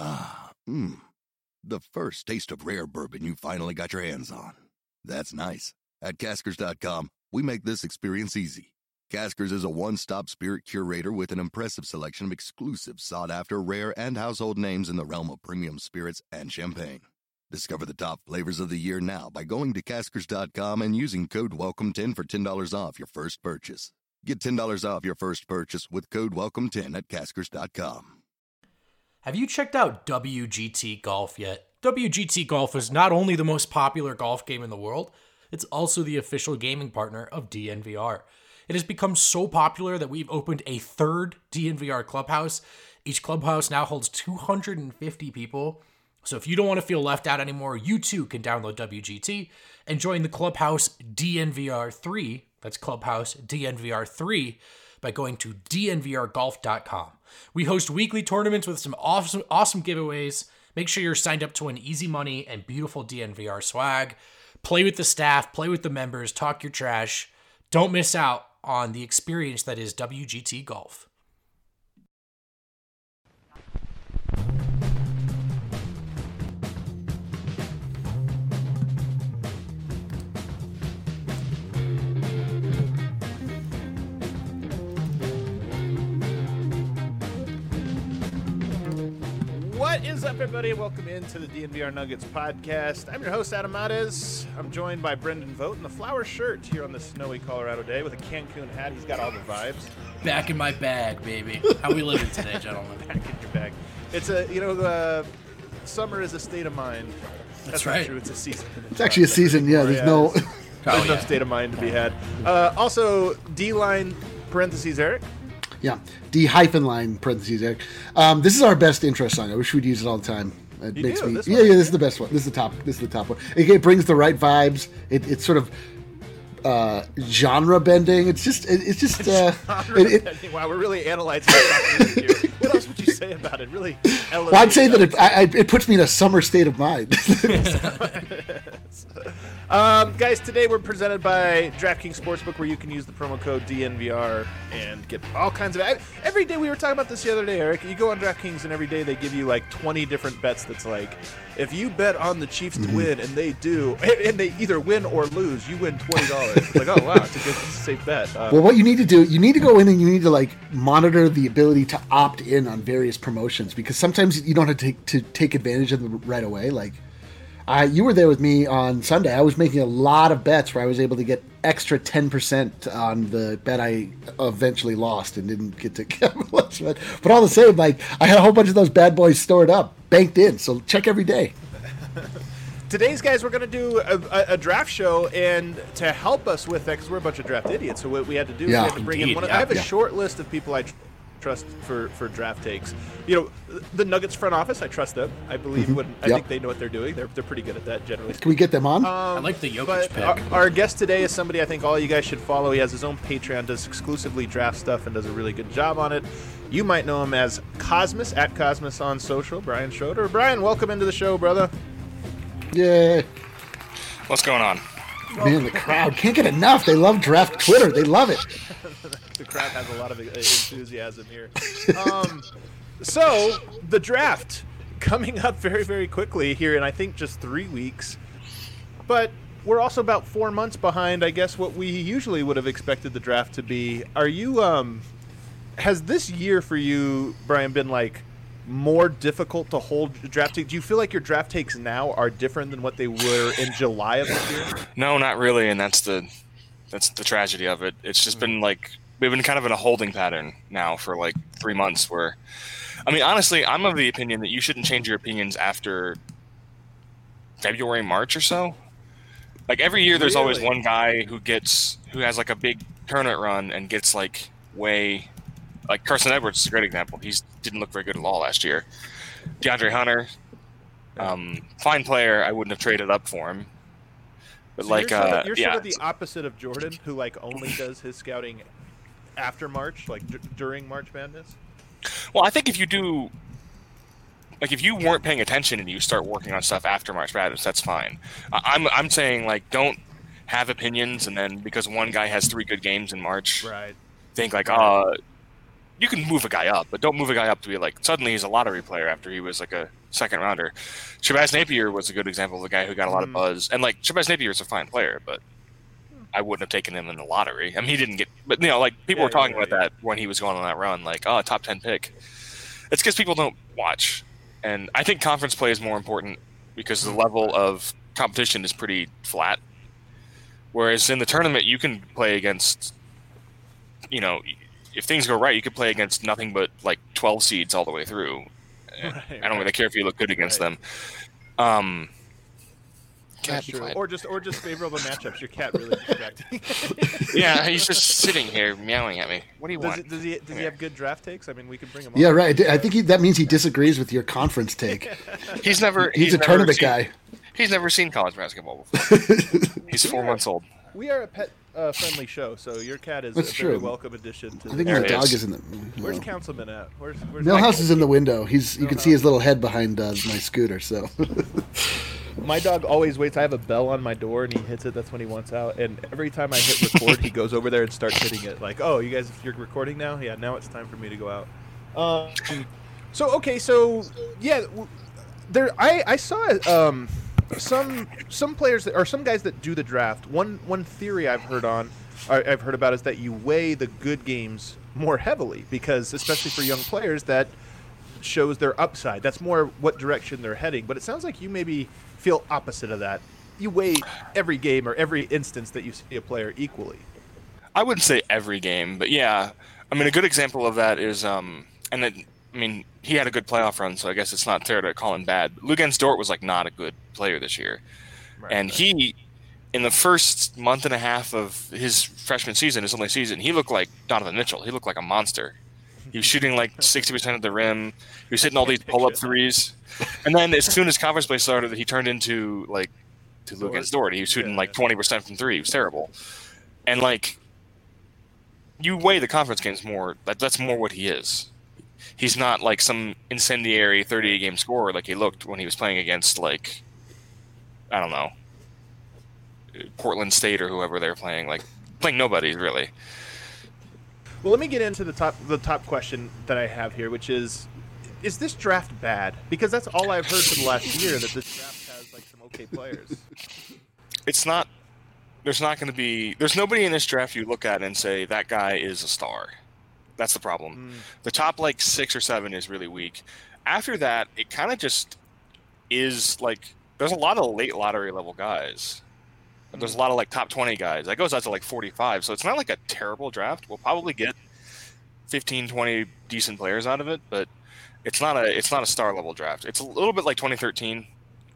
The first taste of rare bourbon you finally got your hands on. That's nice. At Caskers.com, we make this experience easy. Caskers is a one-stop spirit curator with an impressive selection of exclusive, sought-after, rare, and household names in the realm of premium spirits and champagne. Discover the top flavors of the year now by going to Caskers.com and using code WELCOME10 for $10 off your first purchase. Get $10 off your first purchase with code WELCOME10 at Caskers.com. Have you checked out WGT Golf yet? WGT Golf is not only the most popular golf game in the world, it's also the official gaming partner of DNVR. It has become so popular that we've opened a third DNVR clubhouse. Each clubhouse now holds 250 people. So if you don't want to feel left out anymore, you too can download WGT and join the Clubhouse DNVR 3. That's Clubhouse DNVR 3 by going to dnvrgolf.com. We host weekly tournaments with some awesome giveaways. Make sure you're signed up to win easy money and beautiful DNVR swag. Play with the staff, play with the members, talk your trash. Don't miss out on the experience that is WGT Golf. What is up, everybody? Welcome into the DNVR Nuggets podcast. I'm your host, Adam Mattes. I'm joined by Brendan Vogt in the flower shirt here on this snowy Colorado day with a Cancun hat. He's got all the vibes. Back in my bag, baby. How we living today, gentlemen? Back in your bag. It's summer is a state of mind. That's right. Not true. It's a season. It's actually a season, yeah. There's no state of mind to be had. Also, D-line parentheses, Eric. Yeah, D-line parentheses, Eric. This is our best intro song. I wish we'd use it all the time. It makes me. This is the best one. This is the top one. It brings the right vibes. It's sort of genre bending. It's just. Wow, we're really analyzing it here. What else would you say about it? Really. Well, I'd say that it puts me in a summer state of mind. Guys, today we're presented by DraftKings Sportsbook, where you can use the promo code DNVR and get all kinds of... Every day, we were talking about this the other day, Eric. You go on DraftKings, and every day they give you like 20 different bets that's like, if you bet on the Chiefs to win, and they do, and they either win or lose, you win $20. It's like, oh, wow, it's a good, safe bet. Well, what you need to do, you need to go in and you need to like monitor the ability to opt in on various promotions, because sometimes you don't have to take advantage of them right away. Like, you were there with me on Sunday. I was making a lot of bets where I was able to get extra 10% on the bet I eventually lost and didn't get to capitalize. But all the same, like, I had a whole bunch of those bad boys stored up, banked in. So check every day. Today's, guys, we're going to do a draft show, and to help us with that, because we're a bunch of draft idiots, so what we had to do is we had to bring in one. I have a short list of people I trust for draft takes. You know, the Nuggets front office, I trust them. I believe I think they know what they're doing. They're pretty good at that generally. Can we get them on? I like the Jokic pick. Our guest today is somebody I think all you guys should follow. He has his own Patreon, does exclusively draft stuff, and does a really good job on it. You might know him as Cosmos, at Cosmos on social, Brian Schroeder. Brian, welcome into the show, brother. Yeah. What's going on? Man, the crowd can't get enough. They love draft Twitter. They love it. The crowd has a lot of enthusiasm here. So, the draft coming up very, very quickly here in, I think, just 3 weeks. But we're also about 4 months behind, I guess, what we usually would have expected the draft to be. Are you, has this year for you, Brian, been like more difficult to hold draft takes? Do you feel like your draft takes now are different than what they were in July of this year? No, not really, and that's the tragedy of it. It's just been like we've been kind of in a holding pattern now for like 3 months where, I mean, honestly, I'm of the opinion that you shouldn't change your opinions after February, March or so. Like every year there's always one guy who has like a big tournament run and gets like way, like Carson Edwards is a great example. He didn't look very good at all last year. DeAndre Hunter, fine player. I wouldn't have traded up for him. But so you're sort of the opposite of Jordan, who like only does his scouting after March, like during March Madness. Well, I think if you do, like if you weren't paying attention and you start working on stuff after March Madness, that's fine. I'm saying like don't have opinions and then because one guy has 3 good games in March, right? Think like you can move a guy up, but don't move a guy up to be like suddenly he's a lottery player after he was like a second rounder. Shabazz Napier was a good example of a guy who got a lot of buzz, and like Shabazz Napier is a fine player, but I wouldn't have taken him in the lottery. I mean, he didn't get, but like people were talking about that when he was going on that run, like top 10 pick. It's because people don't watch, and I think conference play is more important because the level of competition is pretty flat. Whereas in the tournament, you can play against, if things go right, you could play against nothing but like 12 seeds all the way through. I don't really care if you look good against them. That's true. Or just favorable matchups. Your cat really distracting. Yeah, he's just sitting here meowing at me. What do you want? Does he have good draft takes? I mean, we can bring him. Yeah, right. I think that means he disagrees with your conference take. He's a tournament guy. He's never seen college basketball before. He's 4 months old. We are a pet-friendly show, so your cat is very welcome addition to. I think the dog is in the. Where's Councilman at? Where's Millhouse is in the window. You can see his little head behind my scooter. So. My dog always waits. I have a bell on my door, and he hits it. That's when he wants out. And every time I hit record, he goes over there and starts hitting it. Like, oh, you guys, you're recording now? Yeah, now it's time for me to go out. So yeah, I saw some players or some guys that do the draft. One theory I've heard about is that you weigh the good games more heavily because, especially for young players, that shows their upside. That's more what direction they're heading. But it sounds like you maybe feel opposite of that. You weigh every game or every instance that you see a player equally. I wouldn't say every game, but yeah. I mean, a good example of that is, he had a good playoff run, so I guess it's not fair to call him bad. Lugens Dort was like not a good player this year. Right, and he, in the first month and a half of his freshman season, his only season, he looked like Donovan Mitchell. He looked like a monster. He was shooting like 60% of the rim. He was hitting all these pull-up threes. And then as soon as conference play started, he turned into Lugens Dort. He was shooting like 20% from three. He was terrible. And like, you weigh the conference games more. That's more what he is. He's not like some incendiary 38-game scorer like he looked when he was playing against like, I don't know, Portland State or whoever they're playing. Like playing nobody really. Well, let me get into the top question that I have here, which is this draft bad? Because that's all I've heard for the last year, that this draft has like some okay players. It's not. There's nobody in this draft you look at and say that guy is a star. That's the problem. The top like 6 or 7 is really weak. After that, it kind of just is like there's a lot of late lottery level guys. There's a lot of like top 20 guys. That goes out to like 45. So it's not like a terrible draft. We'll probably get 15, 20 decent players out of it, but it's not a star level draft. It's a little bit like 2013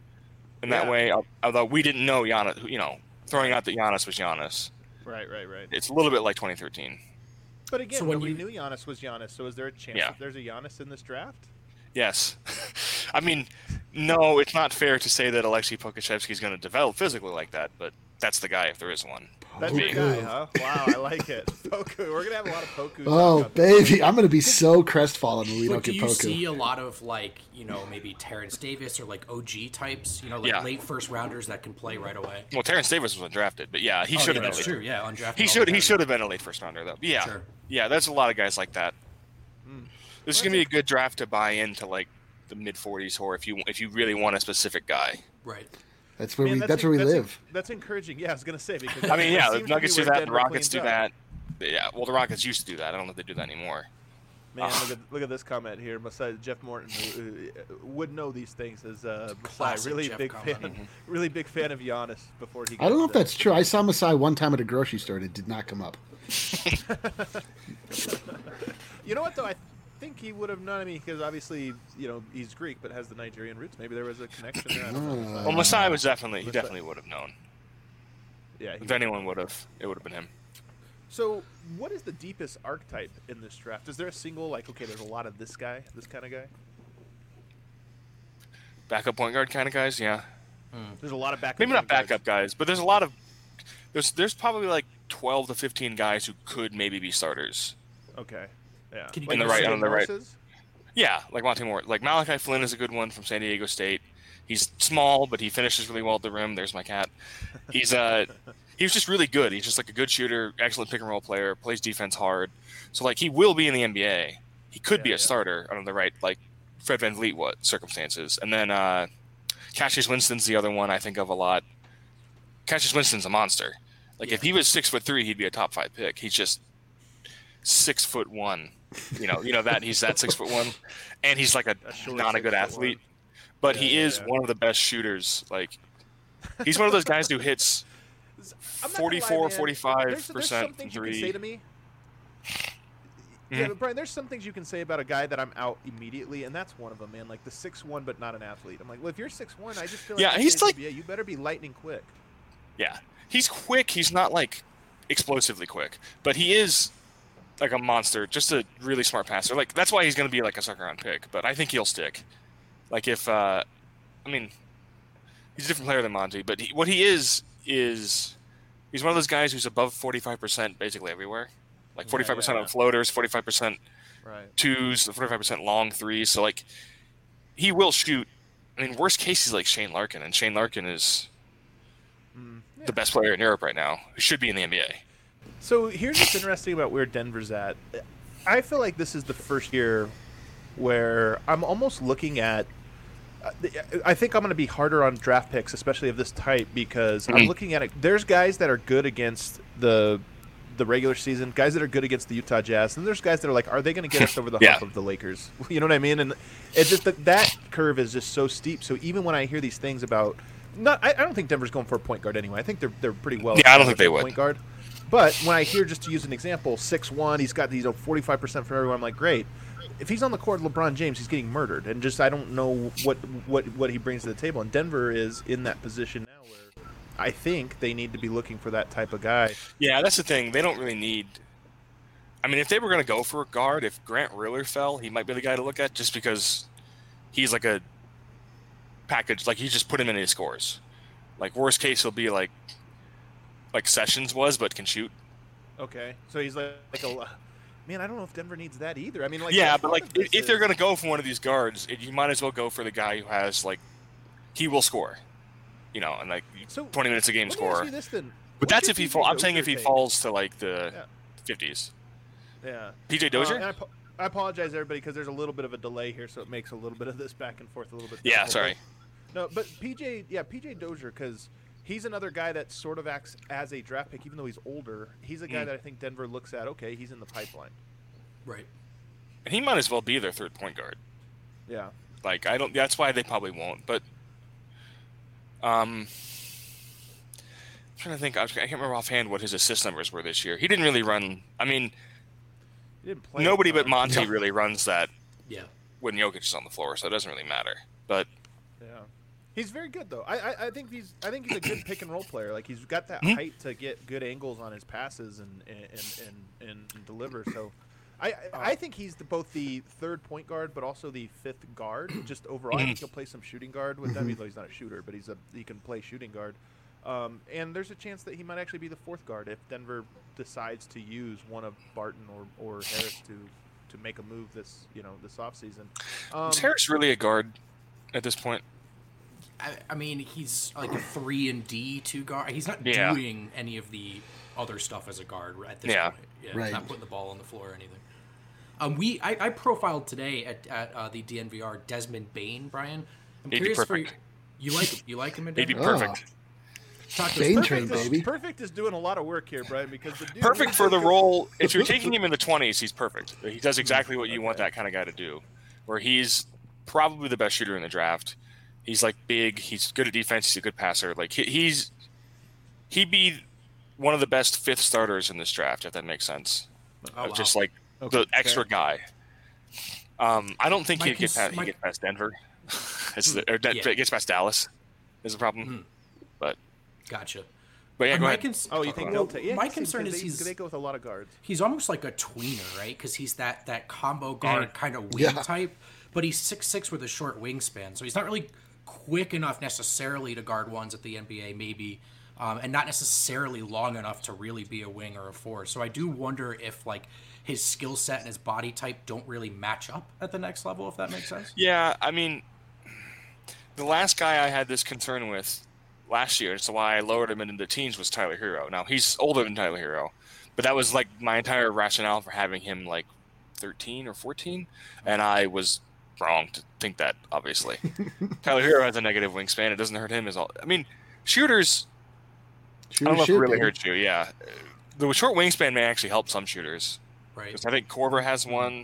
in that way. Although we didn't know Giannis, throwing out that Giannis was Giannis. Right. It's a little bit like 2013. But again, nobody knew Giannis was Giannis. So is there a chance that there's a Giannis in this draft? Yes. I mean, no, it's not fair to say that Aleksej Pokusevski is going to develop physically like that, but that's the guy if there is one. That's the guy, huh? Wow, I like it. Poku. We're going to have a lot of Poku. Oh, baby. I'm going to be so crestfallen when we don't get Poku. Do you see a lot of, like, maybe Terrence Davis or, like, OG types? Late first-rounders that can play right away? Well, Terrence Davis was undrafted, but yeah, he should have been. That's true, yeah, undrafted. He should have been a late first-rounder, though. Yeah, sure. Yeah, there's a lot of guys like that. This is going to be a good draft to buy into, like, the mid-40s, or if you really want a specific guy. Right. That's where we live. That's encouraging. Yeah, I was going to say. Because the Nuggets do that, the Rockets do that. Yeah, well, the Rockets used to do that. I don't know if they do that anymore. Man, look at this comment here. Masai, Jeff Morton, who would know these things, is Masai, really big fan of Giannis before he. I don't know if that's true. I saw Masai one time at a grocery store, and it did not come up. You know what though? I think he would have known me because obviously, he's Greek but has the Nigerian roots. Maybe there was a connection there. I don't know. Well, Masai was definitely would have known. Yeah, if anyone would have, it would have been him. So, what is the deepest archetype in this draft? Is there a single there's a lot of this kind of guy? Backup point guard kind of guys, yeah. There's a lot of backup. Maybe not backup guys, but there's a lot of there's probably like 12 to 15 guys who could maybe be starters. Okay. Yeah. On the right. Yeah, like Monte Moore. Like Malachi Flynn is a good one from San Diego State. He's small, but he finishes really well at the rim. There's my cat. He's he was just really good. He's just like a good shooter, excellent pick and roll player, plays defense hard. So like he will be in the NBA. He could be a starter under the right like Fred VanVleet circumstances. And then Cassius Winston's the other one I think of a lot. Cassius Winston's a monster. Like if he was 6'3", he'd be a top 5 pick. He's just 6'1". You know that he's that 6'1", and he's like not a good athlete, but he is one of the best shooters. Like he's one of those guys who hits 44, 45% from three. Say to me. Yeah, but Brian, there's some things you can say about a guy that I'm out immediately, and that's one of them, man. Like the 6'1", but not an athlete. I'm like, well, if you're 6'1", I just feel like he's like, you better be lightning quick. Yeah, he's quick. He's not like explosively quick, but he is like a monster. Just a really smart passer. Like that's why he's going to be like a second round pick. But I think he'll stick. Like if I mean, he's a different player than Monty, but what he is he's one of those guys who's above 45% basically everywhere. Like 45% on floaters, 45% twos, 45% long threes. So like he will shoot. I mean, worst case he's like Shane Larkin, and Shane Larkin is the best player in Europe right now, who should be in the NBA. So here's what's interesting about where Denver's at. I feel like this is the first year where I'm almost looking at I think I'm going to be harder on draft picks, especially of this type, because I'm looking at it. There's guys that are good against the regular season, guys that are good against the Utah Jazz, and there's guys that are like, are they going to get us over the hump of the Lakers? You know what I mean? And it's just that curve is just so steep. So even when I hear these things about I don't think Denver's going for a point guard anyway. I think they're pretty well. Yeah, I don't think they would. Point guard. But when I hear, just to use an example, 6'1", he's got these 45% from everyone. I'm like, great. If he's on the court, LeBron James, he's getting murdered, and just I don't know what he brings to the table. And Denver is in that position now where I think they need to be looking for that type of guy. Yeah, that's the thing. They don't really need. I mean, if they were going to go for a guard, if Grant Riller fell, he might be the guy to look at, just because he's like a package. Like you just put him in and he scores. Like worst case, he'll be like Sessions was, but can shoot. Okay, so he's like a. Man, I don't know if Denver needs that either. I mean, like but like if they're going to go for one of these guards, you might as well go for the guy who has like he will score, and like 20 minutes a game score. But that's if he falls. I'm saying if he falls to like the 50s. Yeah. PJ Dozier. I apologize, everybody, because there's a little bit of a delay here, so it makes a little bit of this back and forth a little bit. Yeah, sorry. No, but PJ Dozier, because he's another guy that sort of acts as a draft pick, even though he's older. He's a guy that I think Denver looks at, okay, he's in the pipeline. Right. And he might as well be their third point guard. Yeah. Like, that's why they probably won't. But, I'm trying to think. I can't remember offhand what his assist numbers were this year. He didn't really run. I mean, nobody but Monty really runs that. Yeah. When Jokic is on the floor, so it doesn't really matter. But yeah, he's very good though. I think he's a good pick and roll player. Like he's got that height to get good angles on his passes and deliver. So I think he's both the third point guard, but also the fifth guard. Just overall, I think he'll play some shooting guard with them. Even though he's not a shooter, but he can play shooting guard. And there's a chance that he might actually be the fourth guard if Denver decides to use one of Barton or Harris to make a move this offseason. Is Harris really a guard at this point? I mean, he's like a 3-and-D 2 guard. He's not doing any of the other stuff as a guard at this point. Yeah, right. He's not putting the ball on the floor or anything. I profiled today at the DNVR Desmond Bane, Brian. I'm curious for you like him. You like him in Denver? He'd be perfect. Bane train, baby. Perfect is doing a lot of work here, Brian, because the dude perfect for the role. If you're taking him in the 20s, he's perfect. He does exactly what you want that kind of guy to do, where he's probably the best shooter in the draft. He's like big. He's good at defense. He's a good passer. Like he'd be one of the best fifth starters in this draft, if that makes sense. Just like the extra guy. I don't think he'd get past Denver. Gets past Dallas is the problem. But gotcha. But yeah, go ahead. You think they'll take? Yeah, my concern is they go with a lot of guards. He's almost like a tweener, right? Because he's that combo guard kind of wing type, but he's 6'6" with a short wingspan, so he's not really quick enough necessarily to guard ones at the NBA, maybe, and not necessarily long enough to really be a wing or a four. So I do wonder if like his skill set and his body type don't really match up at the next level, if that makes sense. Yeah, I mean, the last guy I had this concern with last year. So why I lowered him into the teens was Tyler Hero. Now he's older than Tyler Hero, but that was like my entire rationale for having him like 13 or 14, and I was wrong to think that. Obviously, Tyler Hero has a negative wingspan. It doesn't hurt him as all. I mean, shooters. I don't know if it really hurts you. Yeah, the short wingspan may actually help some shooters. Right. I think Korver has one.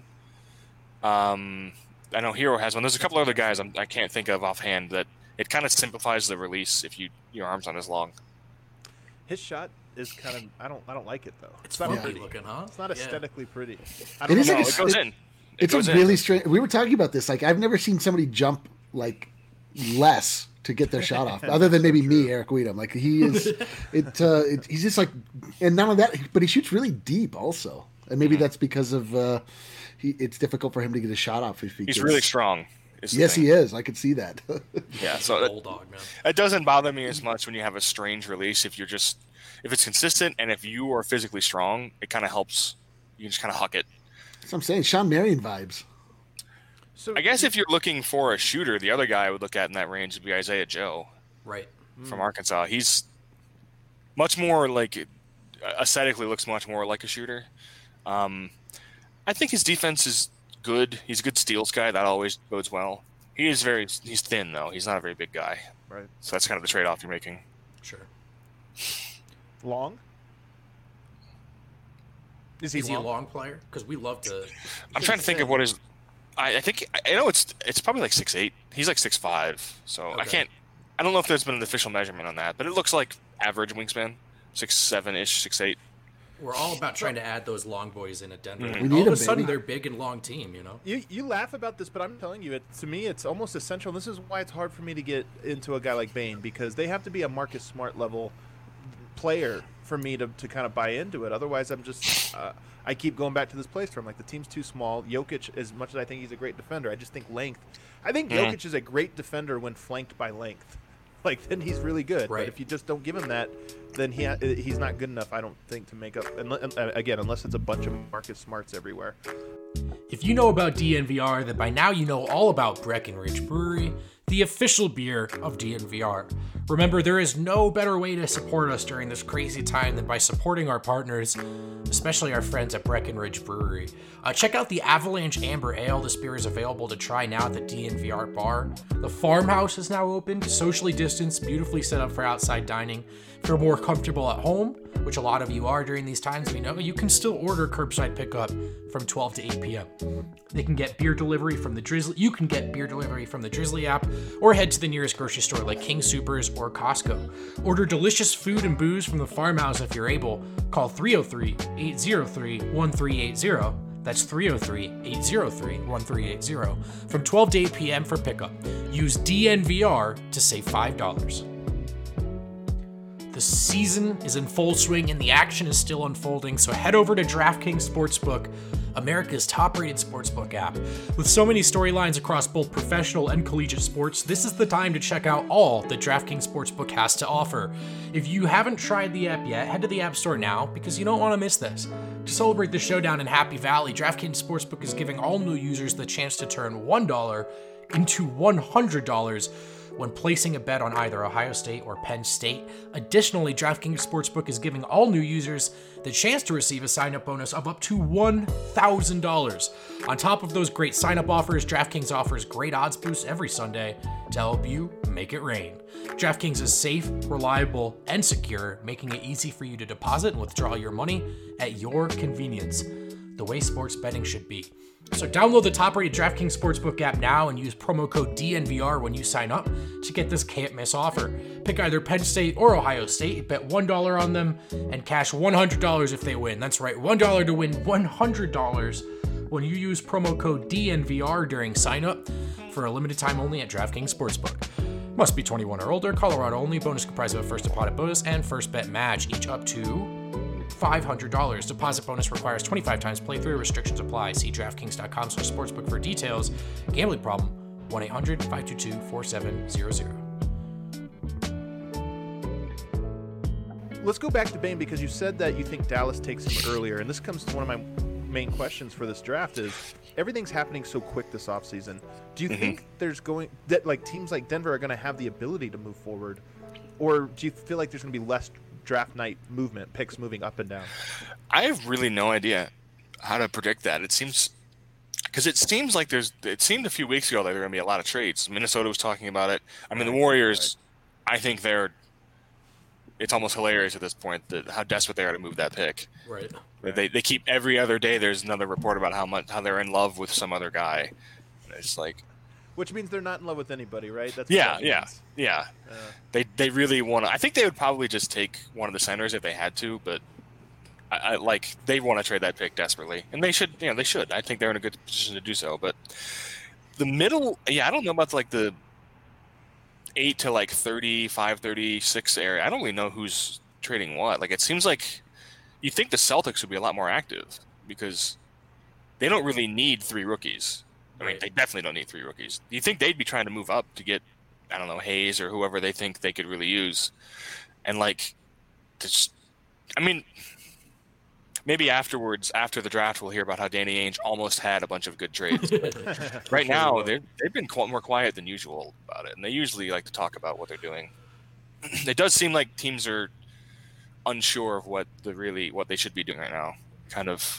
I know Hero has one. There's a couple other guys I can't think of offhand that it kind of simplifies the release if your arm's not as long. His shot is kind of I don't like it though. It's not funky pretty looking, huh? It's not aesthetically pretty. I It don't is know. like It goes in. It's a really strange. We were talking about this. Like, I've never seen somebody jump like less to get their shot off, other than maybe me, Eric Weedham. Like he is, he's just like, and none of that. But he shoots really deep also, and maybe that's because of it's difficult for him to get a shot off if he's really strong. Yes, he is. I could see that. Yeah, so Bulldog, man. it doesn't bother me as much when you have a strange release. If it's consistent and if you are physically strong, it kind of helps. You can just kind of huck it. That's what I'm saying. Sean Marion vibes. So I guess if you're looking for a shooter, the other guy I would look at in that range would be Isaiah Joe Right. from Arkansas. He's much more like aesthetically looks much more like a shooter. I think his defense is good. He's a good steals guy. That always bodes well. He's thin though. He's not a very big guy. right. So that's kind of the trade-off you're making. Sure. Long? Is he a long player? Because we love to. I'm trying to think of what his. I think I know it's probably like 6'8". He's like 6'5". So Okay. I don't know if there's been an official measurement on that, but it looks like average wingspan, 6'7" ish, 6'8". We're all about trying to add those long boys in at Denver. Mhm. We All need of a 'em, sudden, baby. they're big and long team. You know. You laugh about this, but I'm telling you, to me, it's almost essential. This is why it's hard for me to get into a guy like Bane, because they have to be a Marcus Smart level player for me to kind of buy into it. Otherwise, I'm just I keep going back to this place where I'm like, the team's too small. Jokic, as much as I think he's a great defender, I just think length. I think Jokic is a great defender when flanked by length. Like, then he's really good. Right. But if you just don't give him that, then he's not good enough, I don't think, to make up. Again, unless it's a bunch of Marcus Smarts everywhere. If you know about DNVR, then by now you know all about Breckenridge Brewery, the official beer of DNVR. Remember, there is no better way to support us during this crazy time than by supporting our partners, especially our friends at Breckenridge Brewery. Check out the Avalanche Amber Ale. This beer is available to try now at the DNVR bar. The Farmhouse is now open, socially distanced, beautifully set up for outside dining. If you're more comfortable at home, which a lot of you are during these times, we know, you can still order curbside pickup from 12 to 8 p.m. They can get beer delivery from the Drizzly. You can get beer delivery from the Drizzly app, or head to the nearest grocery store like King Soopers or Costco. Order delicious food and booze from the Farmhouse if you're able. Call 303-803-1380. That's 303-803-1380 from 12 to 8 p.m. for pickup. Use DNVR to save $5. The season is in full swing and the action is still unfolding, so head over to DraftKings Sportsbook, America's top-rated sportsbook app. With so many storylines across both professional and collegiate sports, this is the time to check out all that DraftKings Sportsbook has to offer. If you haven't tried the app yet, head to the App Store now because you don't want to miss this. To celebrate the showdown in Happy Valley, DraftKings Sportsbook is giving all new users the chance to turn $1 into $100 when placing a bet on either Ohio State or Penn State. Additionally, DraftKings Sportsbook is giving all new users the chance to receive a sign-up bonus of up to $1,000. On top of those great sign-up offers, DraftKings offers great odds boosts every Sunday to help you make it rain. DraftKings is safe, reliable, and secure, making it easy for you to deposit and withdraw your money at your convenience, the way sports betting should be. So download the top-rated DraftKings Sportsbook app now and use promo code DNVR when you sign up to get this can't-miss offer. Pick either Penn State or Ohio State, bet $1 on them, and cash $100 if they win. That's right, $1 to win $100 when you use promo code DNVR during sign-up for a limited time only at DraftKings Sportsbook. Must be 21 or older, Colorado only, bonus comprised of a first deposit bonus and first bet match, each up to $500. Deposit bonus requires 25 times playthrough. Restrictions apply. See DraftKings.com/sportsbook for details. Gambling problem? 1-800-522-4700. Let's go back to Bane because you said that you think Dallas takes him earlier, and this comes to one of my main questions for this draft is everything's happening so quick this offseason. Do you think there's teams like Denver are going to have the ability to move forward, or do you feel like there's going to be less draft night movement, picks moving up and down? I have really no idea how to predict that. It seems like it seemed a few weeks ago that there were going to be a lot of trades. Minnesota was talking about it. I mean, the Warriors, I think it's almost hilarious at this point how desperate they are to move that pick. Right. They keep every other day. There's another report about how they're in love with some other guy. And it's like, which means they're not in love with anybody, right? That's yeah. They really want to. I think they would probably just take one of the centers if they had to, but I like they want to trade that pick desperately, and they should. They should. I think they're in a good position to do so. But the middle, I don't know about the 8 to 35, 36 area. I don't really know who's trading what. Like, it seems like you think the Celtics would be a lot more active because they don't really need 3 rookies. I mean, they definitely don't need 3 rookies. Do you think they'd be trying to move up to get, I don't know, Hayes or whoever they think they could really use? And maybe afterwards, after the draft, we'll hear about how Danny Ainge almost had a bunch of good trades. Right now, they've been more quiet than usual about it, and they usually like to talk about what they're doing. It does seem like teams are unsure of what they should be doing right now. Kind of,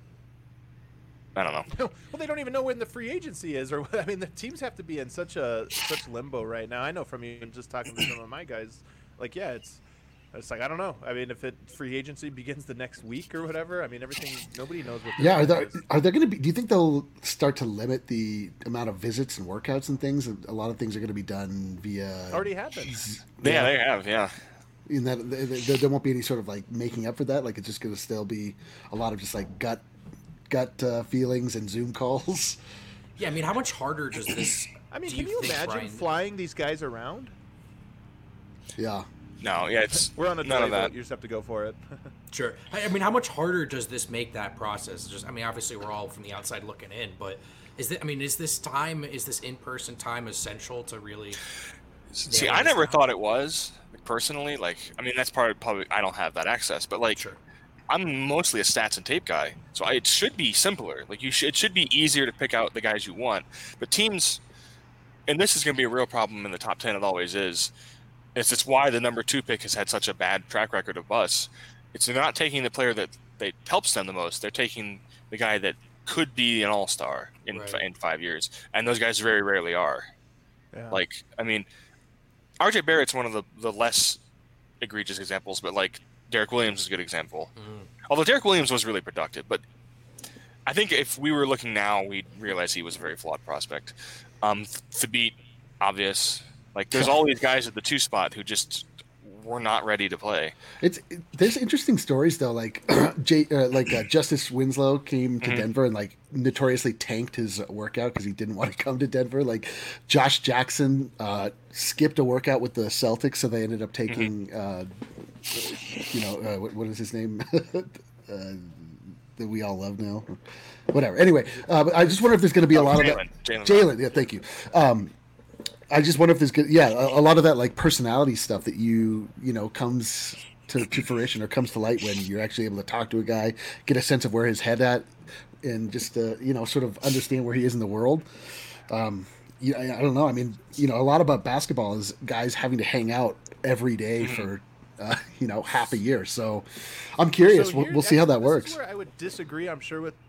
I don't know. Well, they don't even know when the free agency is, or I mean, the teams have to be in such limbo right now. I know from even just talking to some of my guys, it's like, I don't know. I mean, if free agency begins the next week or whatever, I mean, nobody knows what. Yeah, are there going to be? Do you think they'll start to limit the amount of visits and workouts and things? A lot of things are going to be done via. Already happened. Yeah, they have. Yeah. And that there won't be any sort of making up for that. Like, it's just going to still be a lot of just gut feelings and Zoom calls. Yeah, I mean, how much harder does this? I mean, can you imagine flying these guys around? Yeah. No, yeah, we're on a none of that. You just have to go for it. Sure. I mean, how much harder does this make that process? Obviously, we're all from the outside looking in, but is this in-person time essential to really? See, I never thought it was personally. That's probably I don't have that access, but sure. I'm mostly a stats and tape guy, so it should be simpler. It should be easier to pick out the guys you want. But teams, and this is going to be a real problem in the top 10. It always is. It's why the number 2 pick has had such a bad track record of busts. They're not taking the player that helps them the most. They're taking the guy that could be an all-star in 5 years, and those guys very rarely are. Yeah. RJ Barrett's one of the less egregious examples, but Derek Williams is a good example. Mm-hmm. Although Derek Williams was really productive, but I think if we were looking now, we'd realize he was a very flawed prospect. Thabit, obvious. There's all these guys at the 2 spot who just were not ready to play. There's interesting stories though, Justice Winslow came to Denver and notoriously tanked his workout because he didn't want to come to Denver. Josh Jackson skipped a workout with the Celtics, so they ended up taking what is his name that we all love now. Whatever. Anyway, I just wonder if there's going to be a lot of that. Jalen. Yeah, thank you. I just wonder if there's a lot of that personality stuff that comes to fruition or comes to light when you're actually able to talk to a guy, get a sense of where his head at, and just sort of understand where he is in the world. I don't know. I mean, a lot about basketball is guys having to hang out every day for half a year. So I'm curious. So we'll see how that works. This is where I would disagree. I'm sure with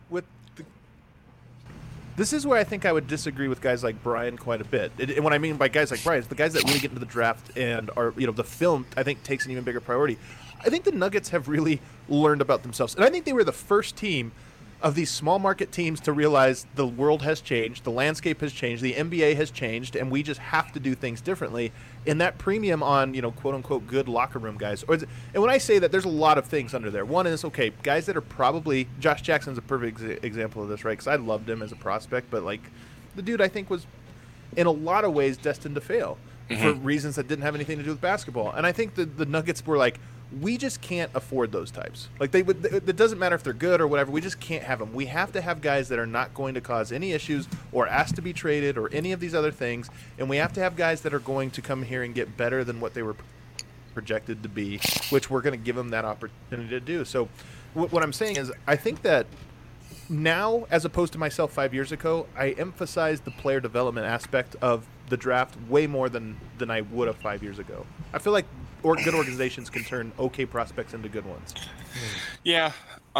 This is where I think I would disagree with guys like Brian quite a bit. And what I mean by guys like Brian is the guys that really get into the draft and are, the film, I think, takes an even bigger priority. I think the Nuggets have really learned about themselves. And I think they were the first team of these small market teams to realize the world has changed, the landscape has changed, the NBA has changed, and we just have to do things differently. And that premium on, quote unquote, good locker room guys. And when I say that, there's a lot of things under there. One is, okay, guys that are probably, Josh Jackson's a perfect example of this, right? Because I loved him as a prospect, but the dude I think was in a lot of ways destined to fail for reasons that didn't have anything to do with basketball. And I think the Nuggets were we just can't afford those types. It doesn't matter if they're good or whatever. We just can't have them. We have to have guys that are not going to cause any issues or ask to be traded or any of these other things. And we have to have guys that are going to come here and get better than what they were projected to be, which we're going to give them that opportunity to do. So what I'm saying is I think that now, as opposed to myself 5 years ago, I emphasize the player development aspect of the draft way more than I would have 5 years ago. I feel like good organizations can turn okay prospects into good ones. Yeah.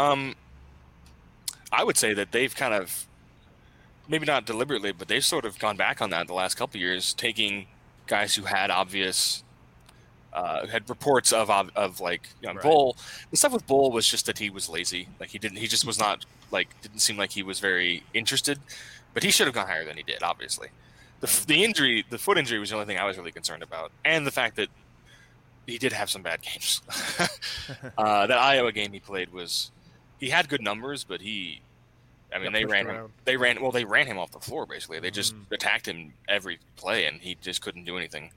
I would say that they've kind of, maybe not deliberately, but they've sort of gone back on that the last couple of years, taking guys who had obvious, had reports of like, Right. Bull. The stuff with Bull was just that he was lazy. Like he just was not didn't seem like he was very interested, but he should have gone higher than he did, obviously. The foot injury was the only thing I was really concerned about. And the fact that he did have some bad games. That Iowa game he played he had good numbers, but they ran him off the floor basically. They just attacked him every play and he just couldn't do anything.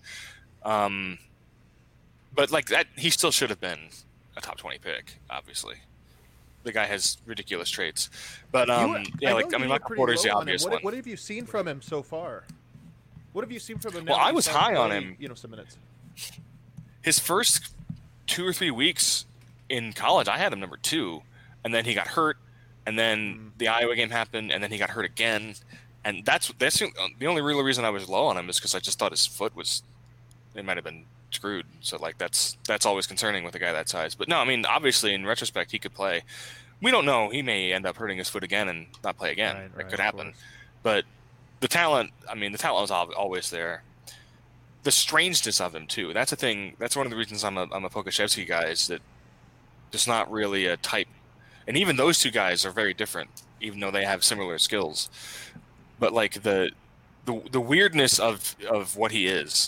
But like that, he still should have been a top 20 pick, obviously. The guy has ridiculous traits. But Michael Porter's the obvious one. What have you seen from him so far? What have you seen from him now? Well, I was high on him. Some minutes. His first 2 or 3 weeks in college, I had him number 2, and then he got hurt, and then the Iowa game happened, and then he got hurt again, and that's the only real reason I was low on him is because I just thought his foot might have been screwed. So like that's always concerning with a guy that size. But no, I mean obviously in retrospect he could play. We don't know. He may end up hurting his foot again and not play again. It could happen. But the talent was always there. The strangeness of him too. That's a thing. That's one of the reasons I'm a Pokusevski guy, is that there's not really a type. And even those two guys are very different, even though they have similar skills. But like the weirdness of what he is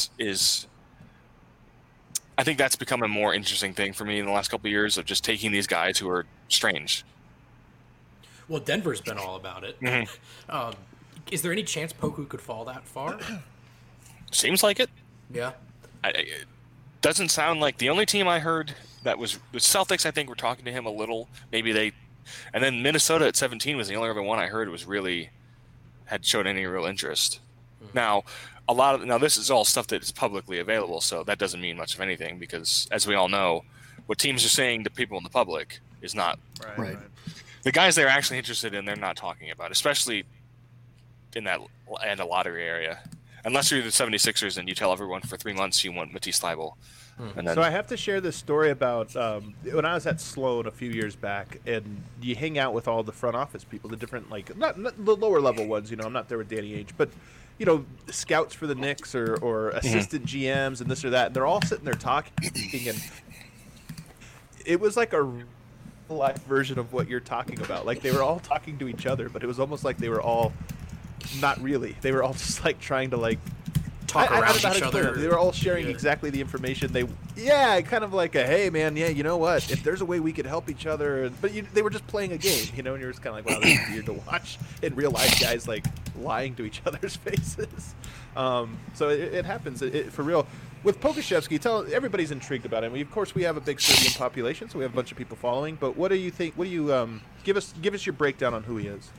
I think that's become a more interesting thing for me in the last couple of years, of just taking these guys who are strange. Well, Denver's been all about it. Mm-hmm. Is there any chance Poku could fall that far? Seems like it. Yeah. It doesn't sound like the only team I heard that was the Celtics. I think were talking to him a little. And then Minnesota at 17 was the only other one I heard had showed any real interest. Now, this is all stuff that is publicly available, so that doesn't mean much of anything, because as we all know, what teams are saying to people in the public is not Right. the guys they're actually interested in. They're not talking about, especially in that and a lottery area. Unless you're the 76ers and you tell everyone for 3 months you want Matisse Thybulle. So I have to share this story about when I was at Sloan a few years back, and you hang out with all the front office people, the different, like, not the lower level ones, I'm not there with Danny Ainge, but scouts for the Knicks or assistant GMs and this or that, and they're all sitting there talking, and it was like a real life version of what you're talking about. Like, they were all talking to each other, but it was almost like they were all not really. They were all just like trying to like talk around each other. They were all sharing exactly the information. Kind of like a, hey man, you know what? If there's a way we could help each other, but they were just playing a game, and you're just kind of like, wow, this is weird to watch in real life. Guys like lying to each other's faces. So it happens for real. With Pokusevski, everybody's intrigued about him. Of course, we have a big Serbian population, so we have a bunch of people following. But what do you think? What do you give us your breakdown on who he is?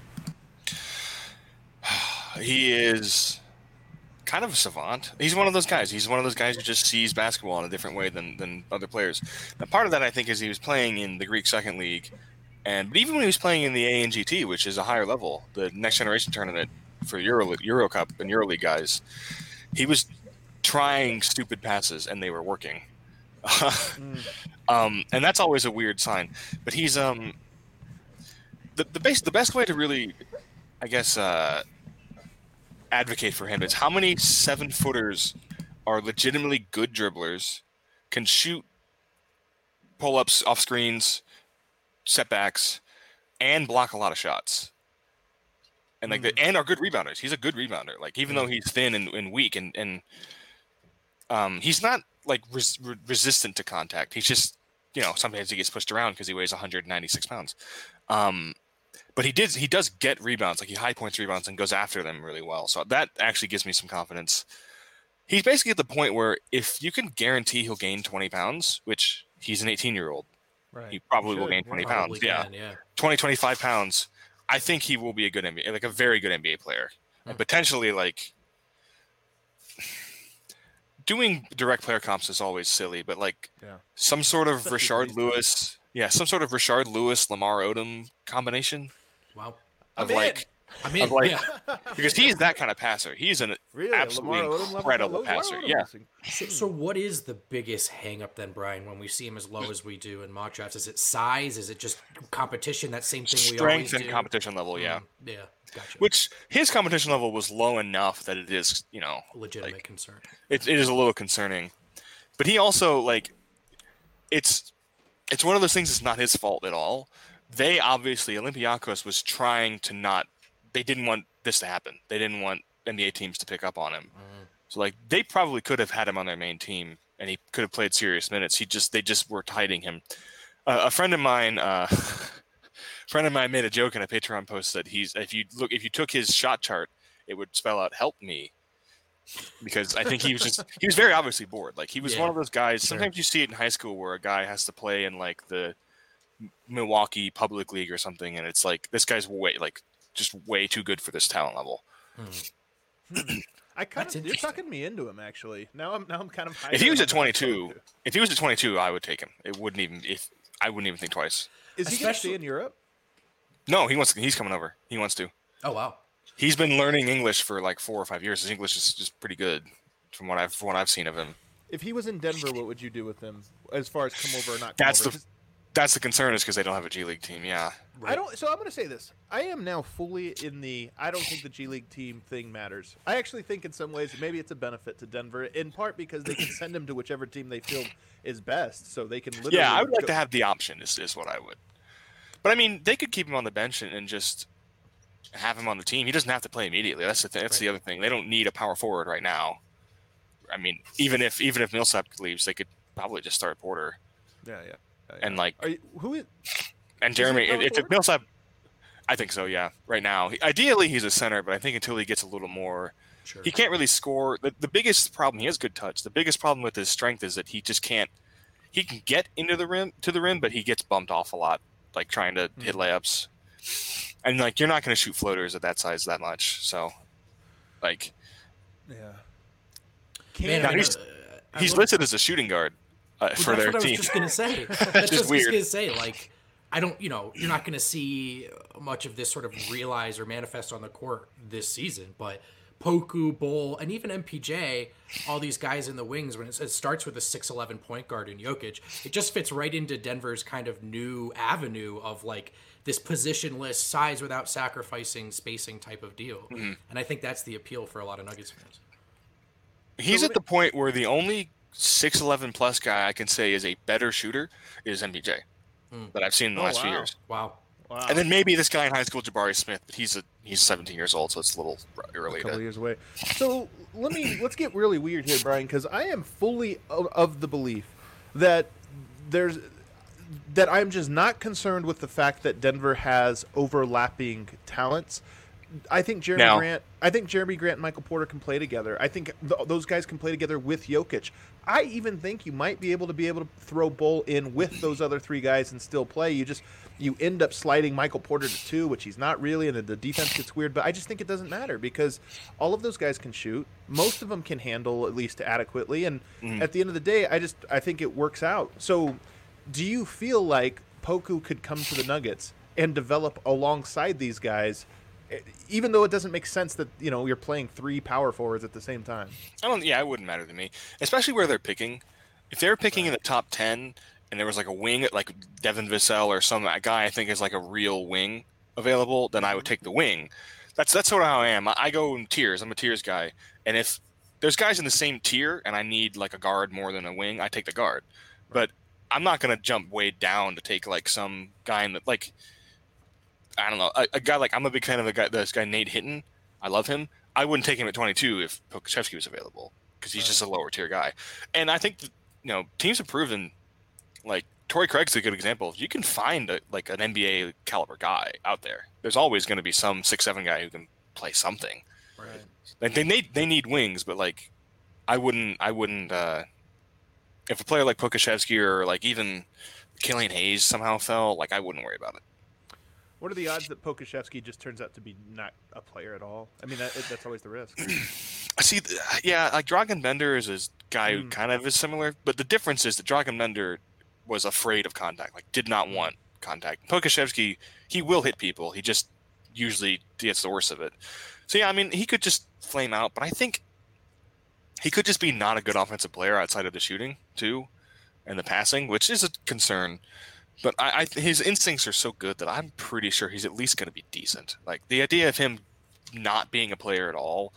He is kind of a savant. He's one of those guys. He's one of those guys who just sees basketball in a different way than other players. Now, part of that, I think, is he was playing in the Greek Second League, but even when he was playing in the ANGT, which is a higher level, the Next Generation Tournament for Euro Cup and EuroLeague guys, he was trying stupid passes and they were working. And that's always a weird sign. But he's the best way to really, I guess, advocate for him is how many 7-footers are legitimately good dribblers, can shoot pull-ups off screens, setbacks, and block a lot of shots, and and are good rebounders. He's a good rebounder. Like, even though he's thin and weak, and he's not like resistant to contact. He's just, sometimes he gets pushed around because he weighs 196 pounds. But he does get rebounds, like he high points rebounds and goes after them really well. So that actually gives me some confidence. He's basically at the point where if you can guarantee he'll gain 20 pounds, which he's an 18-year-old, right, he probably will gain 20 pounds. Yeah. 20, 25 pounds. I think he will be a very good NBA player. And potentially, like, doing direct player comps is always silly, but some sort of Rashard Lewis, Lamar Odom combination Wow. Of I'm like, I mean, of like, yeah. because he's that kind of passer. He's an Really? absolutely Lamar Odom level- incredible Lamar passer. Odom Yeah. is- So what is the biggest hang up then, Brian, when we see him as low as we do in mock drafts? Is it size? Is it just competition? That same thing we always Strength and do? competition level, yeah. Yeah, gotcha. Which his competition level was low enough that it is, legitimate concern. it is a little concerning. But he also like, it's one of those things that's not his fault at all. They obviously, Olympiacos was trying to not, they didn't want this to happen. They didn't want NBA teams to pick up on him. So like they probably could have had him on their main team and he could have played serious minutes. They just were hiding him. A friend of mine made a joke in a Patreon post that if you took his shot chart, it would spell out "help me," because I think he was very obviously bored. Like he was one of those guys. Sometimes you see it in high school where a guy has to play in like the Milwaukee Public League or something, and it's like this guy's just way too good for this talent level. You're talking me into him actually. Now I'm kind of. If he was at 22, I would take him. I wouldn't even think twice. Is he going to stay in Europe? No, he's coming over. He wants to. Oh wow. He's been learning English for like 4 or 5 years. His English is just pretty good from what I've seen of him. If he was in Denver, what would you do with him as far as come over or not come over? That's the concern, is because they don't have a G League team. Yeah. Right. So I'm going to say this. I am now fully in the I don't think the G League team thing matters. I actually think in some ways maybe it's a benefit to Denver, in part because they can send him to whichever team they feel is best, so they can literally. Yeah, I would like to have the option. Is what I would. But I mean, they could keep him on the bench and just have him on the team. He doesn't have to play immediately. That's the other thing. They don't need a power forward right now. I mean, even if Millsap leaves, they could probably just start Porter. Yeah. And like, who is? And Jeremy, if Millsap, I think so. Yeah, right now, ideally he's a center, but I think until he gets a little more, he can't really score. The biggest problem, he has good touch. The biggest problem with his strength is that he just can't. He can get into the rim, but he gets bumped off a lot, like trying to hit layups. And like, you're not going to shoot floaters at that size that much. So, like, he's listed as a shooting guard for their team. I was just going to say. That's just weird. Going to say, like, I don't, you're not going to see much of this sort of realize or manifest on the court this season, but Poku, Bol, and even MPJ, all these guys in the wings, when it starts with a 6'11" point guard in Jokic, it just fits right into Denver's kind of new avenue of like this positionless, size without sacrificing spacing type of deal. Mm-hmm. And I think that's the appeal for a lot of Nuggets fans. He's at the point where the only 6'11" plus guy I can say is a better shooter is MPJ that I've seen in the last few years. Wow. And then maybe this guy in high school, Jabari Smith, but he's 17 years old, so it's a little early. A couple years away. So let's get really weird here, Brian, because I am fully of the belief that I'm just not concerned with the fact that Denver has overlapping talents. I think Jeremy Grant and Michael Porter can play together. I think those guys can play together with Jokic. I even think you might be able to throw Bol in with those other three guys and still play. You end up sliding Michael Porter to 2, which he's not really, and the defense gets weird. But I just think it doesn't matter because all of those guys can shoot. Most of them can handle at least adequately. And at the end of the day, I think it works out. So do you feel like Poku could come to the Nuggets and develop alongside these guys, even though it doesn't make sense that you're playing 3 power forwards at the same time? It wouldn't matter to me, especially where they're picking. If they're picking in the top 10 and there was like a wing, like Devin Vassell or some guy I think is like a real wing available, then I would take the wing. That's sort of how I am. I go in tiers. I'm a tiers guy, and if there's guys in the same tier and I need like a guard more than a wing, I take the guard. But I'm not gonna jump way down to take like some guy in the like. I don't know, a guy like, I'm a big fan of this guy Nate Hinton. I love him. I wouldn't take him at 22 if Pokusevski was available because he's just a lower tier guy. And I think teams have proven, like Torrey Craig's a good example. If you can find an NBA caliber guy out there, there's always going to be some 6'7" guy who can play something. Right. Like they need wings, but like I wouldn't. If a player like Pokusevski or like even Killian Hayes somehow fell, like I wouldn't worry about it. What are the odds that Pokusevski just turns out to be not a player at all? I mean, that's always the risk. See, like Dragan Bender is a guy who kind of is similar, but the difference is that Dragan Bender was afraid of contact, like did not want contact. Pokusevski, he will hit people. He just usually gets the worst of it. So yeah, I mean, he could just flame out, but I think he could just be not a good offensive player outside of the shooting too, and the passing, which is a concern. But his instincts are so good that I'm pretty sure he's at least going to be decent. Like, the idea of him not being a player at all,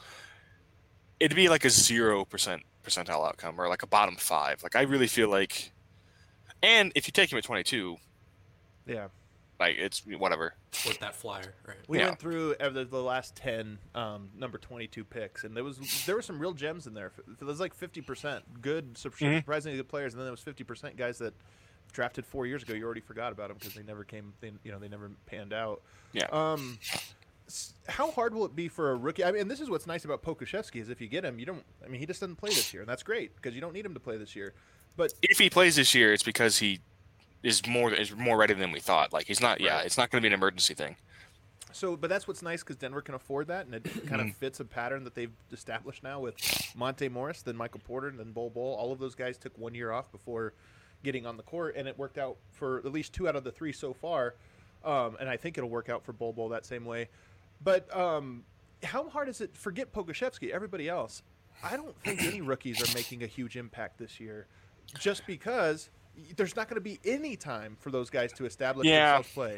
it'd be like a 0% percentile outcome or like a bottom 5. Like, I really feel like, and if you take him at 22, yeah, like, it's whatever. With that flyer, right? We went through the last 10 number 22 picks, and there were some real gems in there. It was like 50% good, surprisingly good players, and then there was 50% guys that drafted 4 years ago. You already forgot about them because they never they never panned out. Yeah. How hard will it be for a rookie? I mean, and this is what's nice about Pokusevski is if you get him, he just doesn't play this year, and that's great because you don't need him to play this year. But if he plays this year, it's because he is more ready than we thought. Like, he's not. Right. Yeah, it's not going to be an emergency thing. So, but that's what's nice because Denver can afford that, and it kind of fits a pattern that they've established now with Monte Morris, then Michael Porter, and then Bol Bol. All of those guys took 1 year off before getting on the court, and it worked out for at least 2 out of the 3 so far. And I think it'll work out for Bol Bol that same way. But how hard is it? Forget Pokusevski, everybody else. I don't think any rookies are making a huge impact this year, just because there's not going to be any time for those guys to establish themselves play.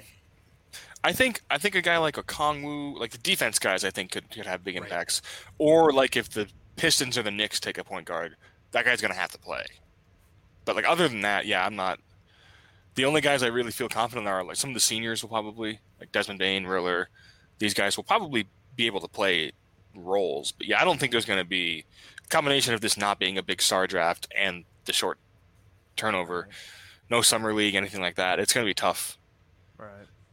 I think a guy like Okongwu, like the defense guys, I think could have big impacts. Or like if the Pistons or the Knicks take a point guard, that guy's going to have to play. But like other than that, yeah, I'm not. The only guys I really feel confident are like some of the seniors will probably, like Desmond Bane, Riller. These guys will probably be able to play roles. But yeah, I don't think there's going to be a combination of this not being a big star draft and the short turnover, no summer league, anything like that. It's going to be tough. Right.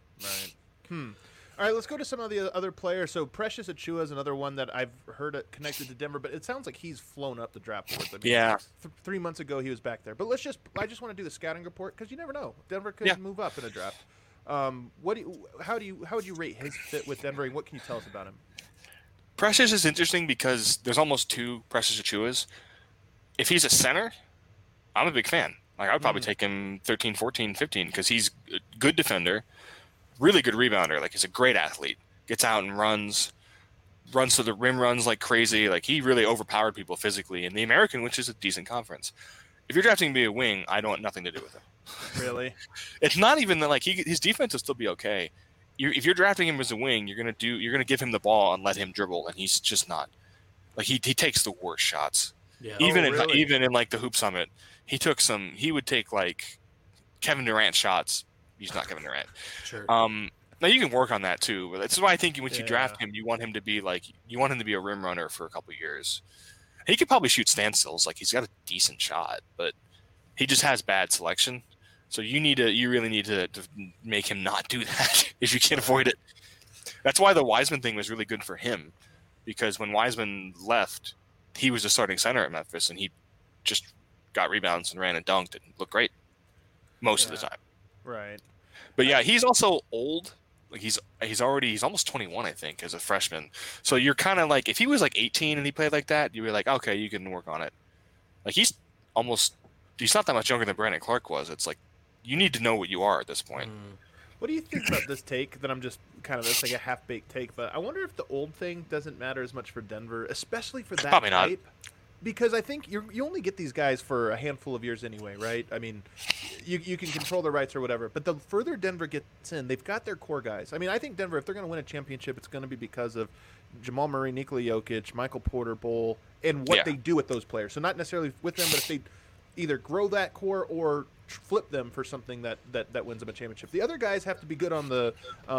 All right, let's go to some of the other players. So Precious Achiuwa is another one that I've heard connected to Denver, but it sounds like he's flown up the draft board. I mean, yeah. 3 months ago he was back there. But I just want to do the scouting report because you never know. Denver could move up in a draft. How would you rate his fit with Denver, and what can you tell us about him? Precious is interesting because there's almost 2 Precious Achiuwas. If he's a center, I'm a big fan. Like, I would probably take him 13, 14, 15 because he's a good defender, really good rebounder. Like, he's a great athlete. Gets out and runs to the rim, runs like crazy. Like, he really overpowered people physically in the American, which is a decent conference. If you're drafting him to be a wing, I don't want nothing to do with him. Really? It's not even that, like, his defense will still be okay. If you're drafting him as a wing, you're gonna give him the ball and let him dribble, and he's just not. Like, he takes the worst shots. Yeah. Even in like the Hoop Summit, he would take like Kevin Durant shots. He's not Kevin Durant. Sure. Now you can work on that too, but that's why I think once you draft him, you want him to be a rim runner for a couple of years. He could probably shoot standstills. Like, he's got a decent shot, but he just has bad selection. So you really need to make him not do that if you can't avoid it. That's why the Wiseman thing was really good for him, because when Wiseman left, he was the starting center at Memphis, and he just got rebounds and ran and dunked and looked great most of the time. Right. But yeah, he's also old. Like, he's almost 21, I think, as a freshman. So you're kind of like, if he was like 18 and he played like that, you'd be like, okay, you can work on it. Like, he's not that much younger than Brandon Clark was. It's like, you need to know what you are at this point. What do you think about this take that I'm just kind of, it's like a half-baked take, but I wonder if the old thing doesn't matter as much for Denver, especially for that Probably type. not. Because I think you only get these guys for a handful of years anyway, right? I mean, you can control their rights or whatever, but the further Denver gets in, they've got their core guys. I mean, I think Denver, if they're going to win a championship, it's going to be because of Jamal Murray, Nikola Jokic, Michael Porter, Bol, and what they do with those players. So not necessarily with them, but if they either grow that core or flip them for something that wins them a championship. The other guys have to be good on the,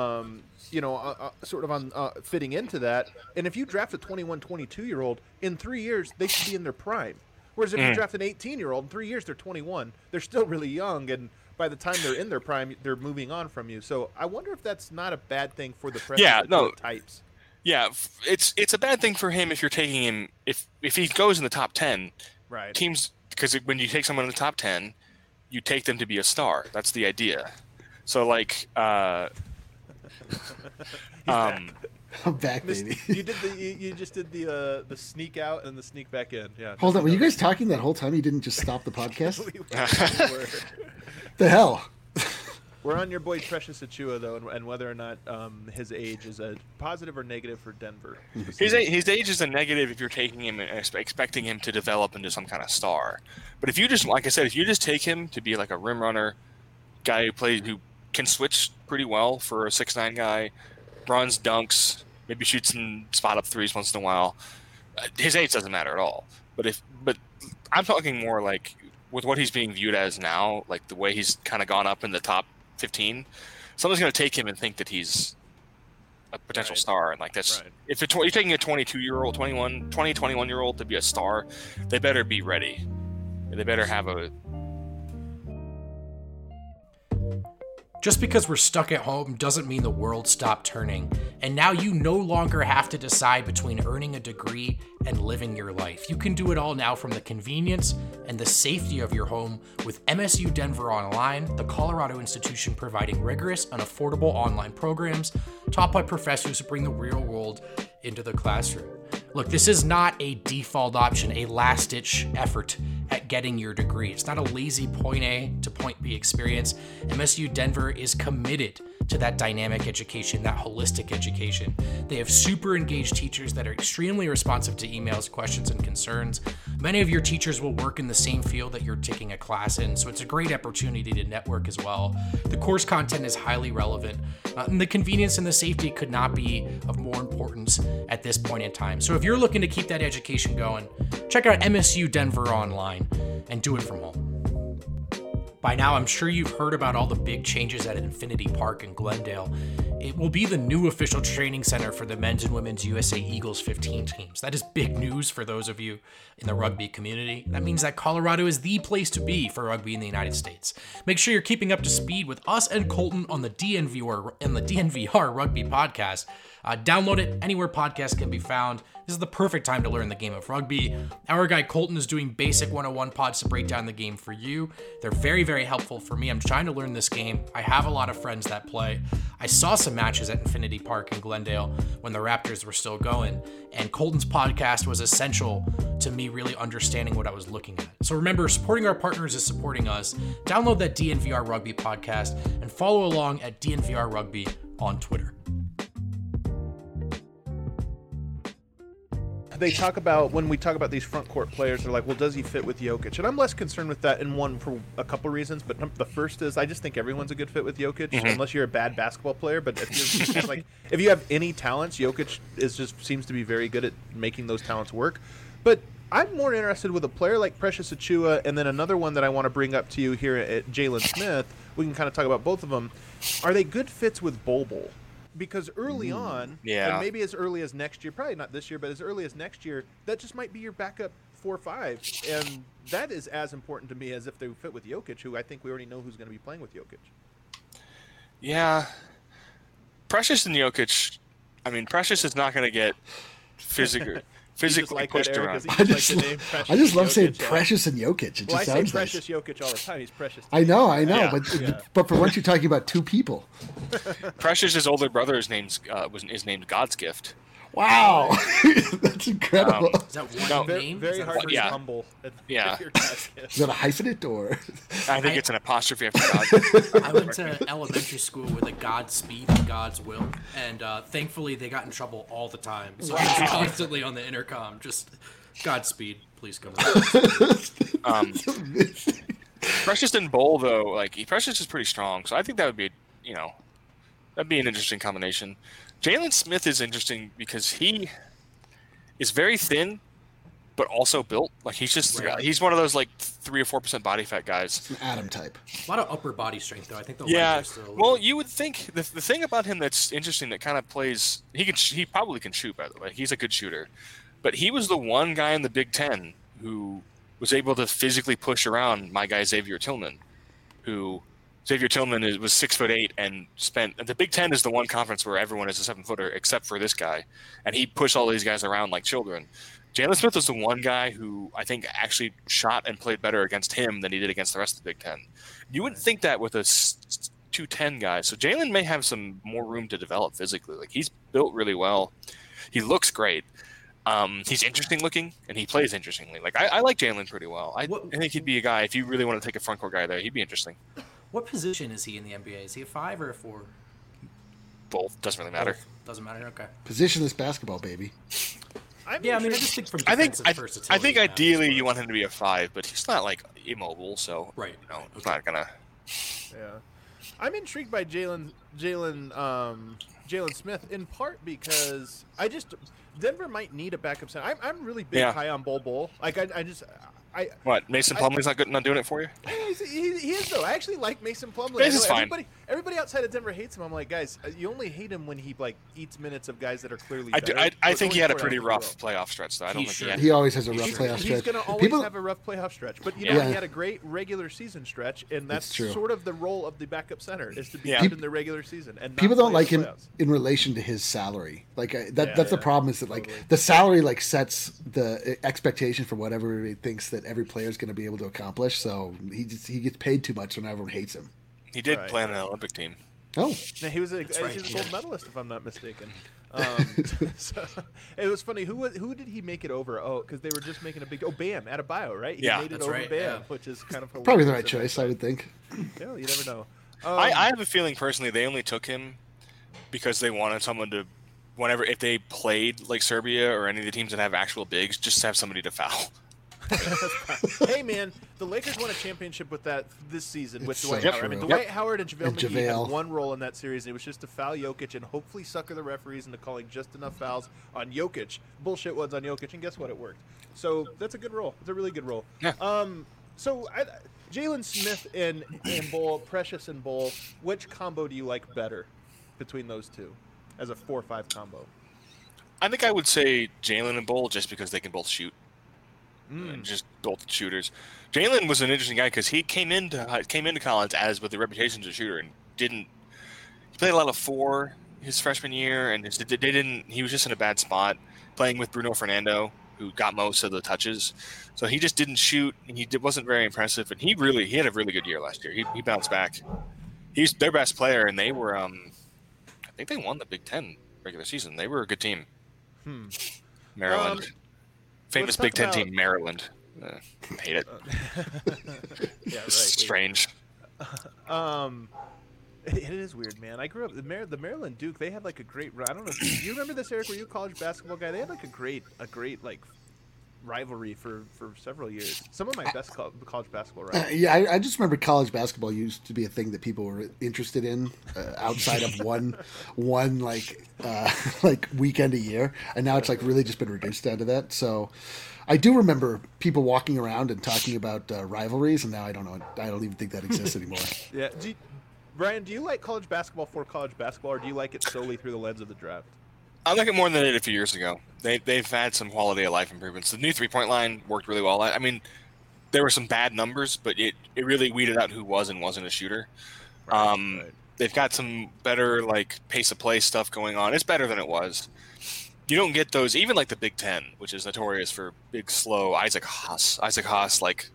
sort of on fitting into that. And if you draft a 21, 22-year-old, in 3 years, they should be in their prime. Whereas if you draft an 18-year-old, in 3 years, they're 21. They're still really young, and by the time they're in their prime, they're moving on from you. So I wonder if that's not a bad thing for the types. Yeah, it's a bad thing for him if you're taking him if he goes in the top 10. Right. Teams, because when you take someone in the top 10, you take them to be a star. That's the idea. So like, I'm back, baby. You just did the sneak out and the sneak back in. Yeah. Hold on, were you guys talking that whole time? You didn't just stop the podcast? We were. The hell? We're on your boy Precious Achua, though, and whether or not his age is a positive or negative for Denver. His age is a negative if you're taking him and expecting him to develop into some kind of star. But if you just, like I said, if you just take him to be like a rim runner, guy who can switch pretty well for a 6'9" guy, runs, dunks, maybe shoots some spot up threes once in a while, his age doesn't matter at all. But I'm talking more like with what he's being viewed as now, like the way he's kind of gone up in the top 15, someone's going to take him and think that he's a potential star, and like that's if you're taking a 21-year-old to be a star, they better be ready. They better have a. Just because we're stuck at home doesn't mean the world stopped turning, and now you no longer have to decide between earning a degree and living your life. You can do it all now from the convenience and the safety of your home with MSU Denver Online, the Colorado institution providing rigorous and affordable online programs taught by professors who bring the real world into the classroom. Look, this is not a default option, a last-ditch effort at getting your degree. It's not a lazy point A to point B experience. MSU Denver is committed to that dynamic education, that holistic education. They have super engaged teachers that are extremely responsive to emails, questions, and concerns. Many of your teachers will work in the same field that you're taking a class in, so it's a great opportunity to network as well. The course content is highly relevant, and the convenience and the safety could not be of more importance at this point in time. So if you're looking to keep that education going, check out MSU Denver Online and do it from home. By now, I'm sure you've heard about all the big changes at Infinity Park in Glendale. It will be the new official training center for the men's and women's USA Eagles 15 teams. That is big news for those of you in the rugby community. That means that Colorado is the place to be for rugby in the United States. Make sure you're keeping up to speed with us and Colton on the DNVR Rugby podcast. Download it anywhere podcasts can be found. This is the perfect time to learn the game of rugby. Our guy Colton is doing basic 101 pods to break down the game for you. They're very, very helpful for me. I'm trying to learn this game. I have a lot of friends that play. I saw some matches at Infinity Park in Glendale when the Raptors were still going, and Colton's podcast was essential to me really understanding what I was looking at. So remember, supporting our partners is supporting us. Download that DNVR Rugby podcast and follow along at DNVR Rugby on Twitter. They talk about, when we talk about these front court players, they're like, well, does he fit with Jokic? And I'm less concerned with that for a couple reasons. But the first is I just think everyone's a good fit with Jokic, unless you're a bad basketball player. But if you're if you have any talents, Jokic seems to be very good at making those talents work. But I'm more interested with a player like Precious Achua, and then another one that I want to bring up to you here at Jalen Smith. We can kind of talk about both of them. Are they good fits with Bol Bol? Because early on, and maybe as early as next year, probably not this year, but as early as next year, that just might be your backup 4 or 5. And that is as important to me as if they fit with Jokic, who I think we already know who's going to be playing with Jokic. Yeah. Precious and Jokic, Precious is not going to get physically pushed around. I just love saying Precious and Jokic. It just sounds Precious Jokic all the time. He's Precious. I know. But for once you're talking about two people. Precious' older brother is named God's Gift. Wow, that's incredible. Is that one name? Very hard to be humble. Yeah. Is that a hyphenate or? I think it's an apostrophe after God. I went to elementary school with a Godspeed and God's Will, and thankfully they got in trouble all the time. So I was constantly on the intercom, just Godspeed, please come on. Precious and Bol, though, Precious is pretty strong, so I think that would be, that'd be an interesting combination. Jalen Smith is interesting because he is very thin, but also built. He's one of those 3 or 4% body fat guys. An Adam type. A lot of upper body strength, though. I think Well, you would think the thing about him that's interesting that kind of plays. He probably can shoot, by the way. He's a good shooter, but he was the one guy in the Big Ten who was able to physically push around my guy Xavier Tillman, who. Xavier Tillman was 6'8" and the Big Ten is the one conference where everyone is a 7-footer except for this guy, and he pushed all these guys around like children. Jalen Smith was the one guy who I think actually shot and played better against him than he did against the rest of the Big Ten. You wouldn't think that with a 210 guy. So Jalen may have some more room to develop physically. He's built really well. He looks great. He's interesting looking, and he plays interestingly. I like Jalen pretty well. I think he'd be a guy, if you really want to take a front court guy there, he'd be interesting. What position is he in the NBA? Is he a 5 or a 4? Both. Doesn't really matter. Doesn't matter. Okay. Positionless basketball, baby. I just think from I think defensive versatility. I think ideally you want him to be a 5, but he's not like immobile, so Right. It's not gonna. Yeah, I'm intrigued by Jalen Smith in part because Denver might need a backup center. I'm really big high on Bol. Like What, Mason Plumlee's not doing it for you? He is though. I actually like Mason Plumlee. Mason's fine. Everybody outside of Denver hates him. I'm like, guys, you only hate him when he like eats minutes of guys that are clearly. I think he had a pretty rough playoff stretch though. I don't think he always has a rough playoff stretch. He's going to always have a rough playoff stretch, but he had a great regular season stretch, and that's sort of the role of the backup center is to be good in the regular season. And people don't like him in relation to his salary. Like that's the problem is that like the salary like sets the expectation for whatever everybody thinks that every player is going to be able to accomplish. So he gets paid too much when everyone hates him. He did play on an Olympic team. Oh, yeah, he was a gold medalist, if I'm not mistaken. So, it was funny. Who did he make it over? Oh, because they were just making a big. Bam, Adebayo, right? He made it over Bam, which is kind of hilarious. Probably the right choice, I would think. Yeah, you never know. I have a feeling personally they only took him because they wanted someone to, if they played like Serbia or any of the teams that have actual bigs, just to have somebody to foul. Hey man, the Lakers won a championship with that this season with Dwight so Howard. I mean, Dwight Howard and JaVale McGee had one role in that series, and it was just to foul Jokic and hopefully sucker the referees into calling just enough fouls on Jokic, bullshit ones on Jokic, and guess what? It worked. So that's a good role. It's a really good role. Yeah. So Jalen Smith and Bol, Precious and Bol, which combo do you like better between those two as a 4-5 combo? I think I would say Jalen and Bol just because they can both shoot. And just both shooters. Jalen was an interesting guy because he came into college as with the reputation as a shooter and he played a lot of 4 his freshman year and he was just in a bad spot playing with Bruno Fernando who got most of the touches, so he just didn't shoot and he wasn't very impressive, and he had a really good year last year. He bounced back. He's their best player, and they were I think they won the Big Ten regular season. They were a good team. Maryland. Famous Big Ten team, Maryland. Hate it. Yeah, right. Strange. It is weird, man. I grew up the Maryland Duke. They had like a great. I don't know. Do you remember this, Eric? Were you a college basketball guy? They had like a great like rivalry for several years. Some of my best college basketball rivalries. I just remember college basketball used to be a thing that people were interested in outside of one like weekend a year, and now it's like really just been reduced down to that. So I do remember people walking around and talking about rivalries, and now I don't know. I don't even think that exists anymore. Yeah. Brian, do you like college basketball for college basketball, or do you like it solely through the lens of the draft? I like it more than they did a few years ago. They've had some quality of life improvements. The new 3-point line worked really well. I mean, there were some bad numbers, but it really weeded out who was and wasn't a shooter. Right. They've got some better like pace of play stuff going on. It's better than it was. You don't get those, even like the Big Ten, which is notorious for big, slow Isaac Haas, like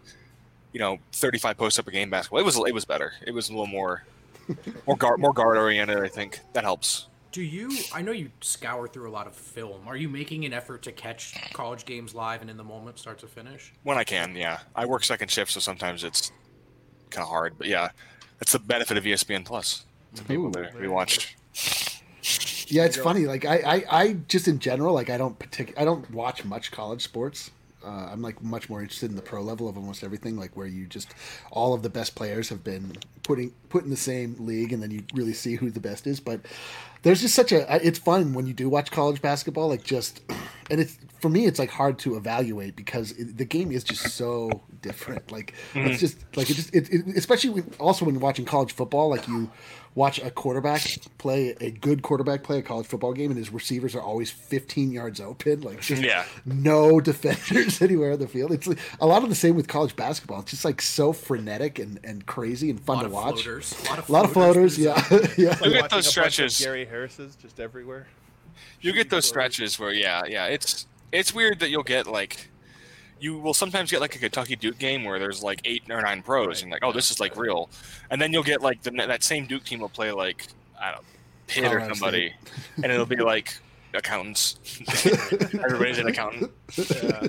35 post up a game basketball. It was better. It was a little more guard oriented. I think that helps. I know you scour through a lot of film. Are you making an effort to catch college games live and in the moment, start to finish? When I can, yeah. I work second shift, so sometimes it's kind of hard. But yeah, that's the benefit of ESPN Plus. To people that we watch. Yeah, it's funny. Like I just in general, like I don't watch much college sports. I'm like much more interested in the pro level of almost everything, like where you just all of the best players have been put in the same league, and then you really see who the best is. But there's just it's fun when you do watch college basketball, and it's for me it's like hard to evaluate because the game is just so different. Like it's just like especially also when you're watching college football, like you watch a good quarterback play a college football game, and his receivers are always 15 yards open, like just no defenders anywhere on the field. It's like, a lot of the same with college basketball. It's just like so frenetic and crazy and fun to watch. A lot of floaters, yeah. You get those stretches. Gary Harris's just everywhere. You get those stretches where, it's weird that you'll get like. You will sometimes get like a Kentucky Duke game where there's like 8 or 9 pros, and you're like, oh, this is like real. And then you'll get like that same Duke team will play like, I don't know, Pitt or somebody, and it'll be like accountants. Everybody's an accountant. Yeah.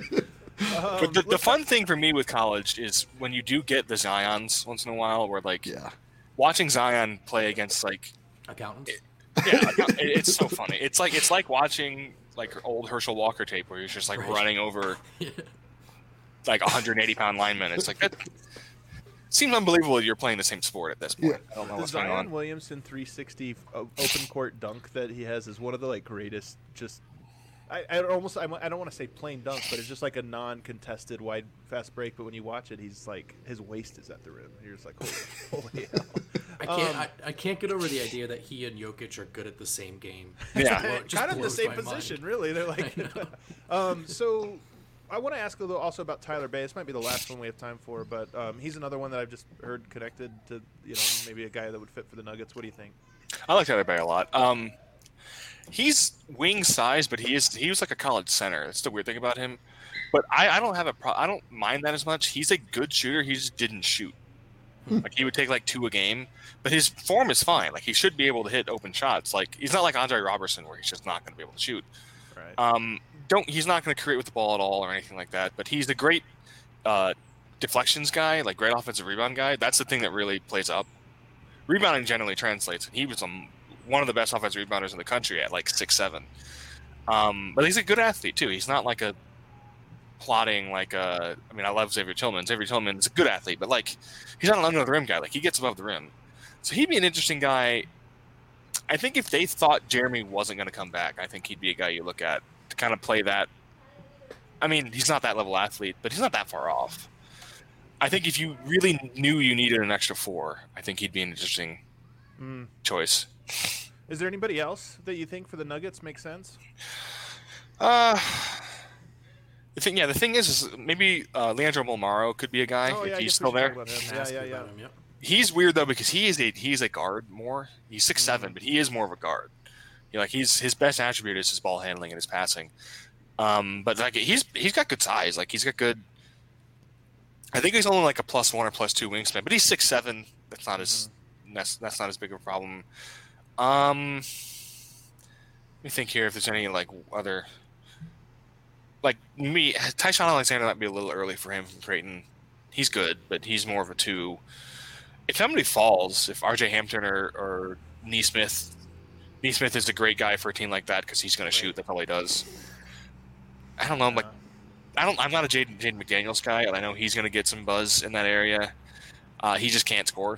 But the fun thing for me with college is when you do get the Zions once in a while, where like watching Zion play against like Accountants. it's so funny. It's like watching like old Herschel Walker tape where he's just like running over like 180-pound linemen. It's like that seems unbelievable that you're playing the same sport at this point. I don't know The what's going Zion on. Williamson 360 open court dunk that he has is one of the like greatest. Just I don't want to say plain dunk, but it's just like a non-contested wide fast break. But when you watch it, he's like his waist is at the rim. You're just like holy hell. I can't get over the idea that he and Jokic are good at the same game. Yeah. Kind of in the same position, really. They're like, so I want to ask a little also about Tyler Bay. This might be the last one we have time for, but he's another one that I've just heard connected to, maybe a guy that would fit for the Nuggets. What do you think? I like Tyler Bay a lot. He's wing size, but he was like a college center. That's the weird thing about him. But I don't have I don't mind that as much. He's a good shooter. He just didn't shoot. Like he would take like 2 a game, but his form is fine. Like he should be able to hit open shots. Like he's not like Andre Robertson where he's just not going to be able to shoot. Right. He's not going to create with the ball at all or anything like that. But he's a great deflections guy, like great offensive rebound guy. That's the thing that really plays up. Rebounding generally translates. He was one of the best offensive rebounders in the country at like 6'7". But he's a good athlete too. He's not like a plotting like I love Xavier Tillman. Xavier Tillman is a good athlete, but like he's not an under the rim guy. Like he gets above the rim, so he'd be an interesting guy. I think if they thought Jeremy wasn't going to come back, I think he'd be a guy you look at to kind of play that. I mean, he's not that level athlete, but he's not that far off. I think if you really knew you needed an extra 4, I think he'd be an interesting choice. Is there anybody else that you think for the Nuggets makes sense? The thing is maybe Leandro Bolmaro could be a guy if he's still there. Yeah. He's weird though because he's a guard more. He's 6'7", but he is more of a guard. His best attribute is his ball handling and his passing. But like he's got good size. Like he's got good. I think he's only like a +1 or +2 wingspan, but he's 6'7". That's not as big of a problem. Let me think here if there's any like other. Like me, Tyshawn Alexander might be a little early for him from Creighton. He's good, but he's more of a 2. If somebody falls, if RJ Hampton or Nesmith is a great guy for a team like that because he's going to shoot. That's all he does. I don't know. I'm not a Jaden McDaniels guy, and I know he's going to get some buzz in that area. He just can't score.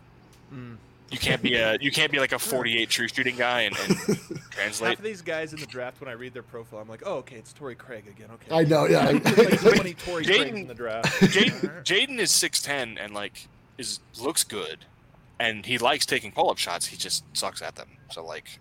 You can't be like a 48 true shooting guy and translate. Half of these guys in the draft, when I read their profile, I'm like, oh, okay, it's Torrey Craig again. Okay, I know, yeah. like so many Torrey Craigs in the draft. Jaden is 6'10" and like looks good, and he likes taking pull-up shots. He just sucks at them. So like,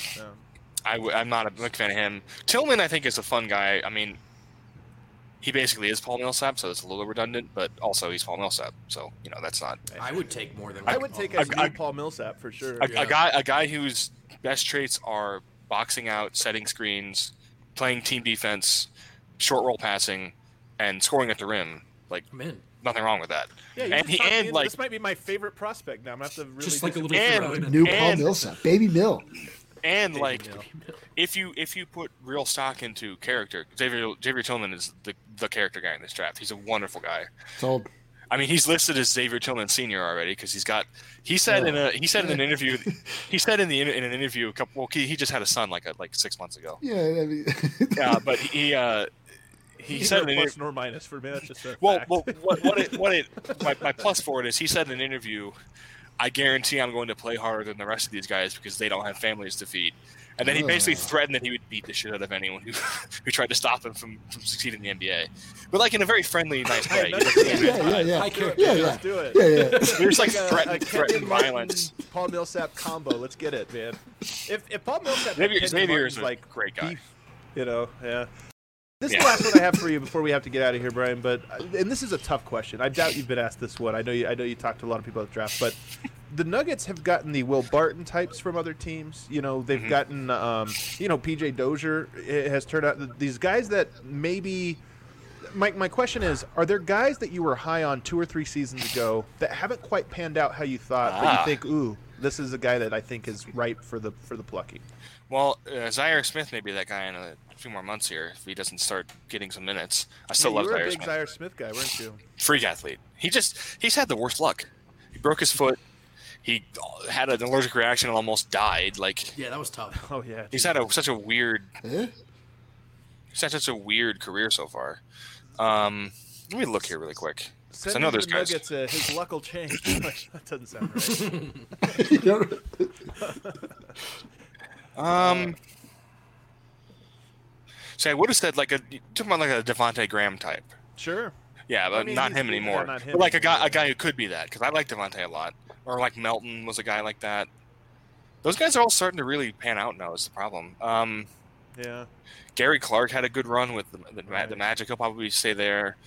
I'm not a big fan of him. Tillman, I think, is a fun guy. I mean, he basically is Paul Millsap, so it's a little redundant, but also he's Paul Millsap, so that's not. I would take more than. I would take as Paul Millsap for sure. A guy whose best traits are boxing out, setting screens, playing team defense, short roll passing, and scoring at the rim. Like, nothing wrong with that. Yeah, this might be my favorite prospect now. I'm gonna have to really just like a little new Paul Millsap, baby Mill. And like, if you put real stock into character, Xavier Tillman is the character guy in this draft. He's a wonderful guy. Sold. I mean, he's listed as Xavier Tillman Senior already because he said in an interview a couple. Well, he just had a son like 6 months ago. Yeah, I mean, but he said neither plus nor minus for me. That's just a well, fact. my plus for it is he said in an interview, I guarantee I'm going to play harder than the rest of these guys because they don't have families to feed. And then he basically threatened that he would beat the shit out of anyone who tried to stop him from succeeding in the NBA. But like in a very friendly, nice way. yeah. Let's do it. Yeah. There's like threatened violence. Paul Millsap combo. Let's get it, man. If Paul Millsap, Xavier is a great guy. This is the last one I have for you before we have to get out of here, Brian. And this is a tough question. I doubt you've been asked this one. I know you talked to a lot of people at the draft, but the Nuggets have gotten the Will Barton types from other teams. They've gotten, PJ Dozier has turned out these guys that maybe. My question is: are there guys that you were high on 2 or 3 seasons ago that haven't quite panned out how you thought? But you think, ooh, this is a guy that I think is ripe for the plucking. Well, Zaire Smith may be that guy in a few more months here if he doesn't start getting some minutes. I still love Zaire Smith. You were a big Zaire Smith guy, weren't you? Freak athlete. He's had the worst luck. He broke his foot. He had an allergic reaction and almost died. Like, Yeah, that was tough. Oh yeah. he's had such a weird Eh? career so far. Let me look here really quick. 'Cause I know there's the guys. Nuggets, his luck will change. That doesn't sound right. You know? So I would have said like talking about like a Devontae Graham type. Sure. Yeah, but I mean, not he's- him anymore. yeah, not him But like anymore. a guy who could be that, because I like Devontae a lot. Or like Melton was a guy like that. Those guys are all starting to really pan out now. Is the problem? Yeah. Gary Clark had a good run with the Right. Magic. He'll probably stay there.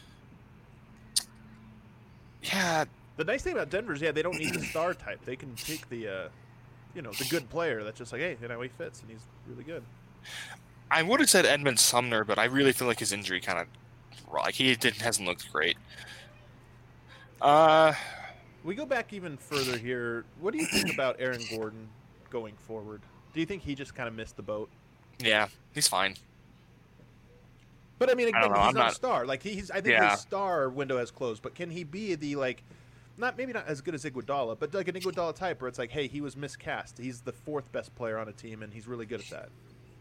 Yeah, The nice thing about Denver is, they don't need the star type. They can take the, the good player that's just like, hey, he fits and he's really good. I would have said Edmund Sumner, but I really feel like his injury kind of like hasn't looked great. We go back even further here. What do you think about Aaron Gordon going forward? Do you think he just kind of missed the boat? Yeah, he's fine. But I mean, again, don't know, he's I'm not a not- star. Like I think Yeah. his star window has closed. But can he be the maybe not as good as Iguodala, but like an Iguodala type where it's like, hey, he was miscast. He's the fourth best player on a team, and he's really good at that.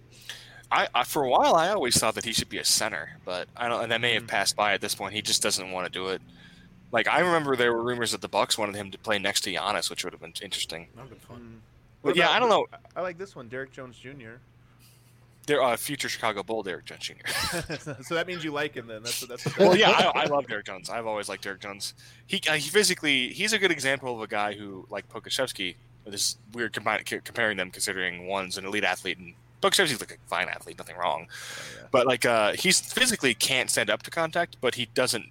I for a while I always thought that he should be a center, but I don't. And that may have passed by at this point. He just doesn't want to do it. Like I remember there were rumors that the Bucks wanted him to play next to Giannis, which would have been interesting. That would have been fun. But yeah, I don't know. I like this one, Derek Jones Jr. They're future Chicago Bull Derek Jones Jr. So that means you like him then. That's Well, yeah, I love Derek Jones. I've always liked Derek Jones. He physically, he's a good example of a guy who, like Pokashevsky, this is weird comparing them considering one's an elite athlete and Pokashevsky's like a fine athlete, nothing wrong. yeah. But like he's physically can't stand up to contact, but he doesn't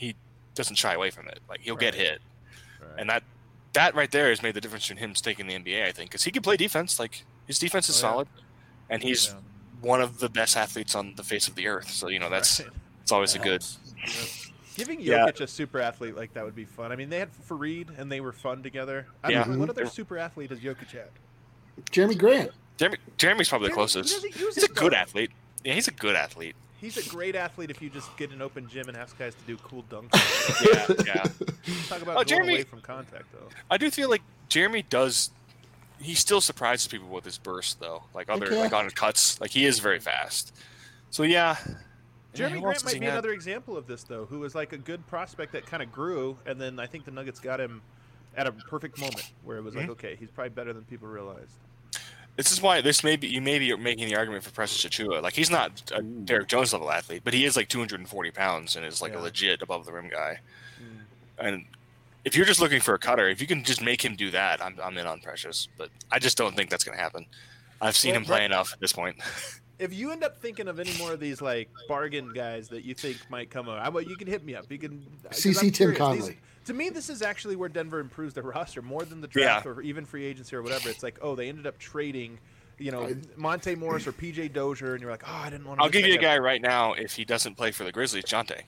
shy away from it. Like he'll get Right. hit, Right. and that right there has made the difference in him staying in the NBA. I think because he can play defense. Like his defense is Oh, yeah. solid, and he's Yeah. one of the best athletes on the face of the earth. So that's Right. it's always a good. Giving Yeah. Jokic a super athlete like that would be fun. I mean, they had Fareed and they were fun together. I Yeah. don't know, what other super athlete has Jokic had? Jeremy Grant. Jeremy's probably the Jeremy- closest. he was He's a a good dunk. athlete. Yeah, he's a good athlete. He's a great athlete if you just get an open gym and ask guys to do cool dunks. Yeah. Talk about Oh, going Jeremy- away from contact, though. I do feel like Jeremy does. He still surprises people with his burst, though. Like Okay. like on cuts, like he is very fast. So yeah, Jeremy who else Grant does might he be have? another example of this, though, who was like a good prospect that kind of grew, and then I think the Nuggets got him at a perfect moment where it was like, okay, he's probably better than people realized. This is why you may be making the argument for Precious Achua. Like he's not a Derek Jones level athlete, but he is like 240 pounds and is like Yeah. a legit above the rim guy. And if you're just looking for a cutter, if you can just make him do that, I'm in on Precious. But I just don't think that's going to happen. I've seen Well, him play right- enough at this point. If you end up thinking of any more of these like bargain guys that you think might come up, you can hit me up. You can 'cause CC I'm Tim curious. Conley. To me, this is actually where Denver improves their roster more than the draft Yeah. or even free agency or whatever. It's like, oh, they ended up trading, Monte Morris or PJ Dozier, and you're like, oh, I didn't want to. I'll give you a guy right now if he doesn't play for the Grizzlies, Jonte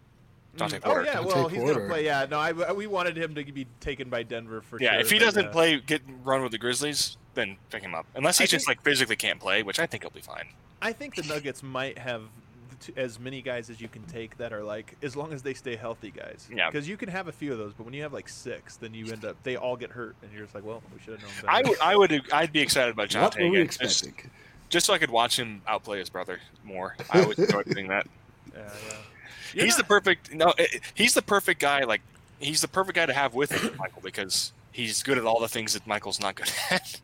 Oh Porter. yeah, well he's Porter. gonna play. Yeah, no, we wanted him to be taken by Denver for sure. Yeah, if he but, doesn't run with the Grizzlies, then pick him up. Unless he I just think- like physically can't play, which I think he'll be fine. I think the Nuggets might have as many guys as you can take that are like, as long as they stay healthy, guys. Yeah. Because you can have a few of those, but when you have like 6, then you end up they all get hurt, and you're just like, well, we should have known better. I'd be excited about Jonte What were we again, just, expecting? just so I could watch him outplay his brother more. I always enjoy doing that. Yeah. He's the perfect he's the perfect guy. Like he's the perfect guy to have with Michael because he's good at all the things that Michael's not good at.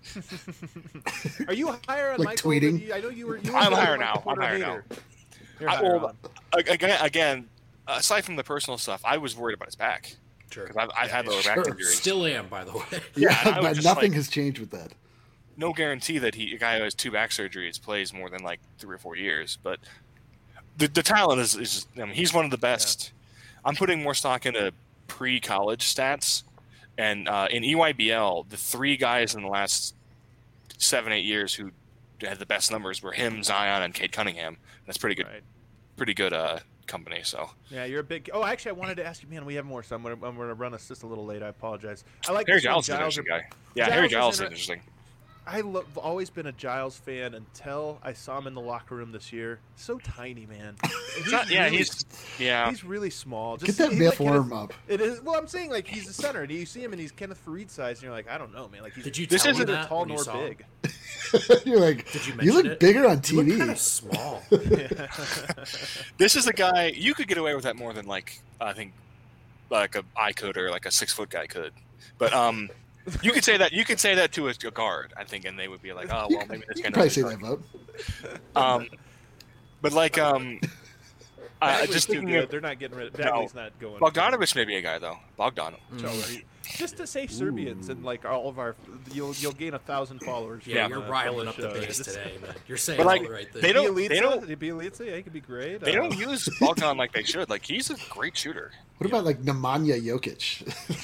Are you higher on Like Michael? tweeting? I know you were. I'm a higher Michael now. Porter I'm higher hater. now. You're higher on him. Again, aside from the personal stuff, I was worried about his back Sure. because I've had lower back Sure. injuries. Still am, by the way. Yeah, and I was but just nothing like- has changed with that. No guarantee that a guy who has 2 back surgeries plays more than like 3 or 4 years, but the talent is I mean, he's one of the best. I'm putting more stock into pre-college stats, and in EYBL, the 3 guys in the last 7-8 years who had the best numbers were him, Zion, and Cade Cunningham. That's pretty good. Right. Pretty good company. So Yeah, you're a big. Oh, actually, I wanted to ask you, man. We have more, so I'm gonna run us just a little late. I apologize. I like Harry this one, Giles is an interesting guy. Yeah, Giles Harry is Giles is inter- interesting. I've always been a Giles fan until I saw him in the locker room this year. So tiny, man. He's Yeah. He's really small. Get that form up. It is. Well, I'm saying like he's a center, and you see him, and he's Kenneth Faried size, and you're like, I don't know, man. Like, Did you this tell isn't me that tall when you nor saw him? big. You're like, Did you you mention look it? bigger on You TV. look kind of small. This is the guy you could get away with that more than like I think like I could or like a 6 foot guy could. But you could say that to a guard, I think, and they would be like, oh well, maybe this You guy can probably knows say his that, guard. Vote. But like Bagley's just too thinking good. of They're not getting rid of Bagley's not going. Bogdanovich may be a guy though. Bogdan. Just to say Serbians and like all of our, you'll gain 1,000 followers. Yeah, from, you're from riling the up the show. base Just- today, man. You're saying But, like, all the right things. they don't- Bielitsa, yeah, he could be great. They don't use Bogdan like they should. Like he's a great shooter. What about like Nemanja Jokic?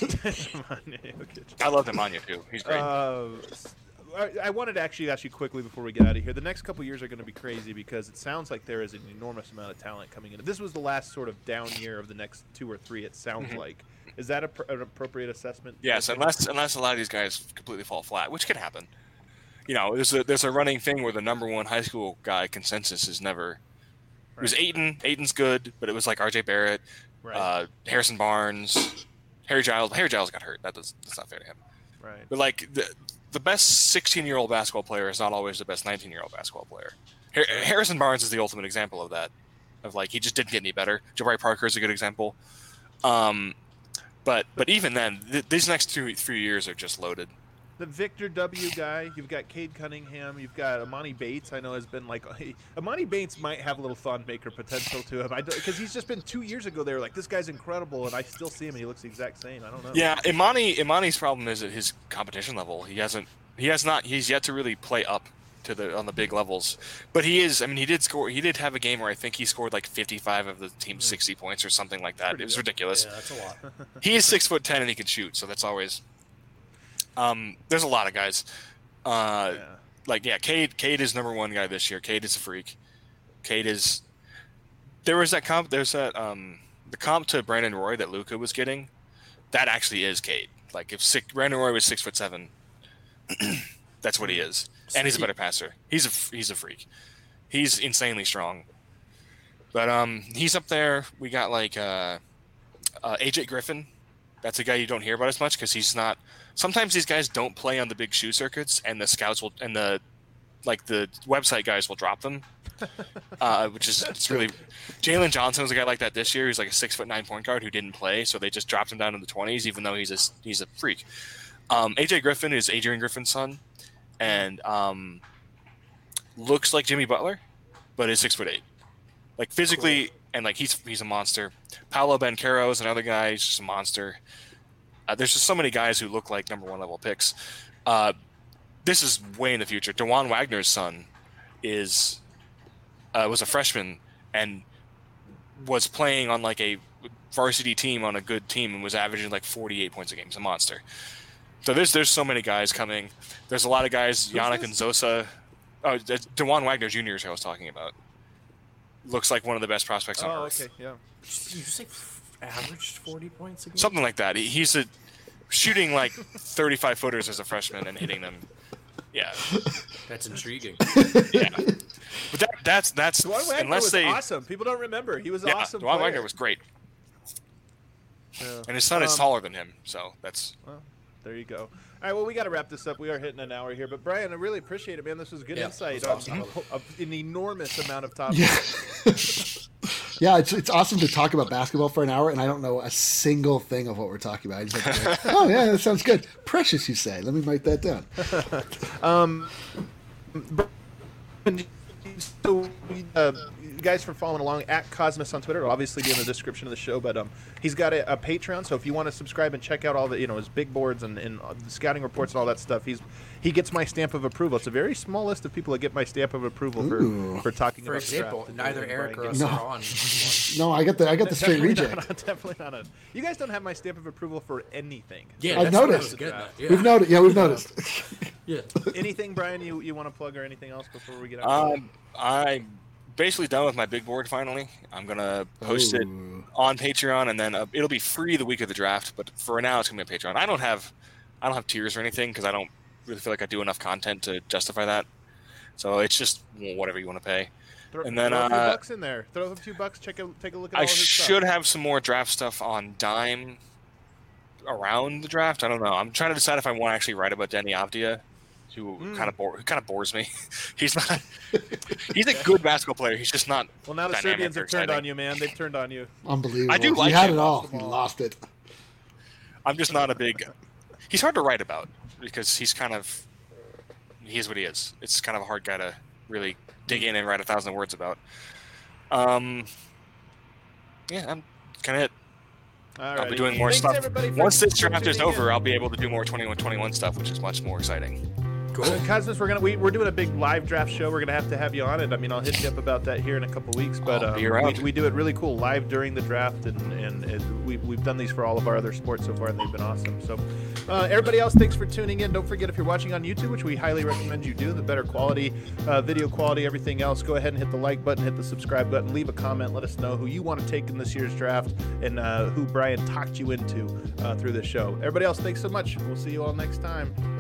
I love Nemanja too. He's great. I wanted to actually ask you quickly before we get out of here. The next couple years are going to be crazy because it sounds like there is an enormous amount of talent coming in. This was the last sort of down year of the next 2 or 3. It sounds like. Is that an appropriate assessment? Yes, unless a lot of these guys completely fall flat, which can happen. You know, there's a running thing where the number one high school guy consensus is never. It was Ayton. Ayton's good, but it was like R.J. Barrett, Right. Harrison Barnes, Harry Giles. Harry Giles got hurt. That's not fair to him. Right. But like the best 16-year-old basketball player is not always the best 19-year-old basketball player. Harrison Barnes is the ultimate example of that. Of like he just didn't get any better. Jabari Parker is a good example. But even then, these next 3 years are just loaded. The Victor W guy, you've got Cade Cunningham, you've got Amani Bates. I know has been like Amani Bates might have a little thought maker potential to him because he's just been 2 years ago. They were like, this guy's incredible, and I still see him, and he looks the exact same. I don't know. Yeah, Imani's problem is at his competition level. He's yet to really play up to on the big levels. But he is. I mean, he did have a game where I think he scored like 55 of the team's 60 points or something like that. It was ridiculous. Yeah, that's a lot. He is 6'10" and he can shoot, so that's always. There's a lot of guys. Cade is number one guy this year. Cade is a freak. Cade is. There was that comp. There's that the comp to Brandon Roy that Luka was getting. That actually is Cade. Like if Brandon Roy was 6'7", that's what he is, and he's a better passer. He's a freak. He's insanely strong. But he's up there. We got like AJ Griffin. That's a guy you don't hear about as much because he's not. Sometimes these guys don't play on the big shoe circuits, and the scouts will and the website guys will drop them, which is it's really. Jalen Johnson was a guy like that this year. He's like a 6'9" point guard who didn't play, so they just dropped him down in the 20s, even though he's a freak. AJ Griffin is Adrian Griffin's son, and looks like Jimmy Butler, but is 6'8". Like physically, and like he's a monster. Paolo Banchero is another guy. He's just a monster. There's just so many guys who look like number one level picks. This is way in the future. DeJuan Wagner's son was a freshman and was playing on like a varsity team on a good team and was averaging like 48 points a game. He's a monster. So there's so many guys coming. There's a lot of guys. Yannick and Zosa. Oh, DeJuan Wagner Jr. is who I was talking about. Looks like one of the best prospects on earth. Okay, yeah. You say averaged 40 points a game? Something like that. He's shooting like 35 footers as a freshman and hitting them. Yeah, That's intriguing. yeah. But that's DeJuan Wagner unless was they awesome. People don't remember. He was an awesome. DeJuan player. Wagner was great, Yeah. and his son is taller than him, so that's. Well, there you go. All right, well, we got to wrap this up. We are hitting an hour here, but Brian, I really appreciate it, man. This was good Yeah, insight it was on awesome. an enormous amount of topics. Yeah, it's awesome to talk about basketball for an hour, and I don't know a single thing of what we're talking about. I just have to go, oh yeah, that sounds good. Precious, you say? Let me write that down. So, you guys for following along at Cosmos on Twitter will obviously be in the description of the show, but he's got a Patreon, so if you want to subscribe and check out all the his big boards and the scouting reports and all that stuff, he gets my stamp of approval. It's a very small list of people that get my stamp of approval for talking For about example, the draft. neither Eric or Brian us gets- are on. No, I got the straight reject. Definitely not a. You guys don't have my stamp of approval for anything. Yeah, I've that's what I noticed. was getting at. Yeah. We've noticed. Yeah, we've noticed. Yeah. Anything, Brian, you want to plug or anything else before we get out? I'm basically done with my big board finally. I'm gonna post it on Patreon, and then it'll be free the week of the draft. But for now, it's gonna be on Patreon. I don't have tiers or anything because I don't really feel like I do enough content to justify that. So it's just whatever you want to pay. And then throw a few bucks in there. Throw a few bucks. Take a look at all I his stuff. should have some more draft stuff on Dime around the draft. I don't know. I'm trying to decide if I want to actually write about Denny Avdia, who kind of bores me. He's not. He's a good basketball player. He's just not. Well, now the Serbians have turned on you, man. They've turned on you. Unbelievable. I do like he had him. it all. He lost it. I'm just not a big. He's hard to write about because he's kind of. He is what he is. It's kind of a hard guy to really dig in and write 1,000 words about. Yeah, I'm kind of it. I'll be doing more stuff. Once this draft is over, I'll be able to do more 21-21 stuff, which is much more exciting. Cool. Cosmos, we're doing a big live draft show. We're gonna have you on it. I mean, I'll hit you up about that here in a couple weeks. But we do it really cool live during the draft, and we've done these for all of our other sports so far, and they've been awesome. So, everybody else, thanks for tuning in. Don't forget, if you're watching on YouTube, which we highly recommend you do, the better quality, video quality, everything else, go ahead and hit the like button, hit the subscribe button, leave a comment, let us know who you want to take in this year's draft, and who Brian talked you into through this show. Everybody else, thanks so much. We'll see you all next time.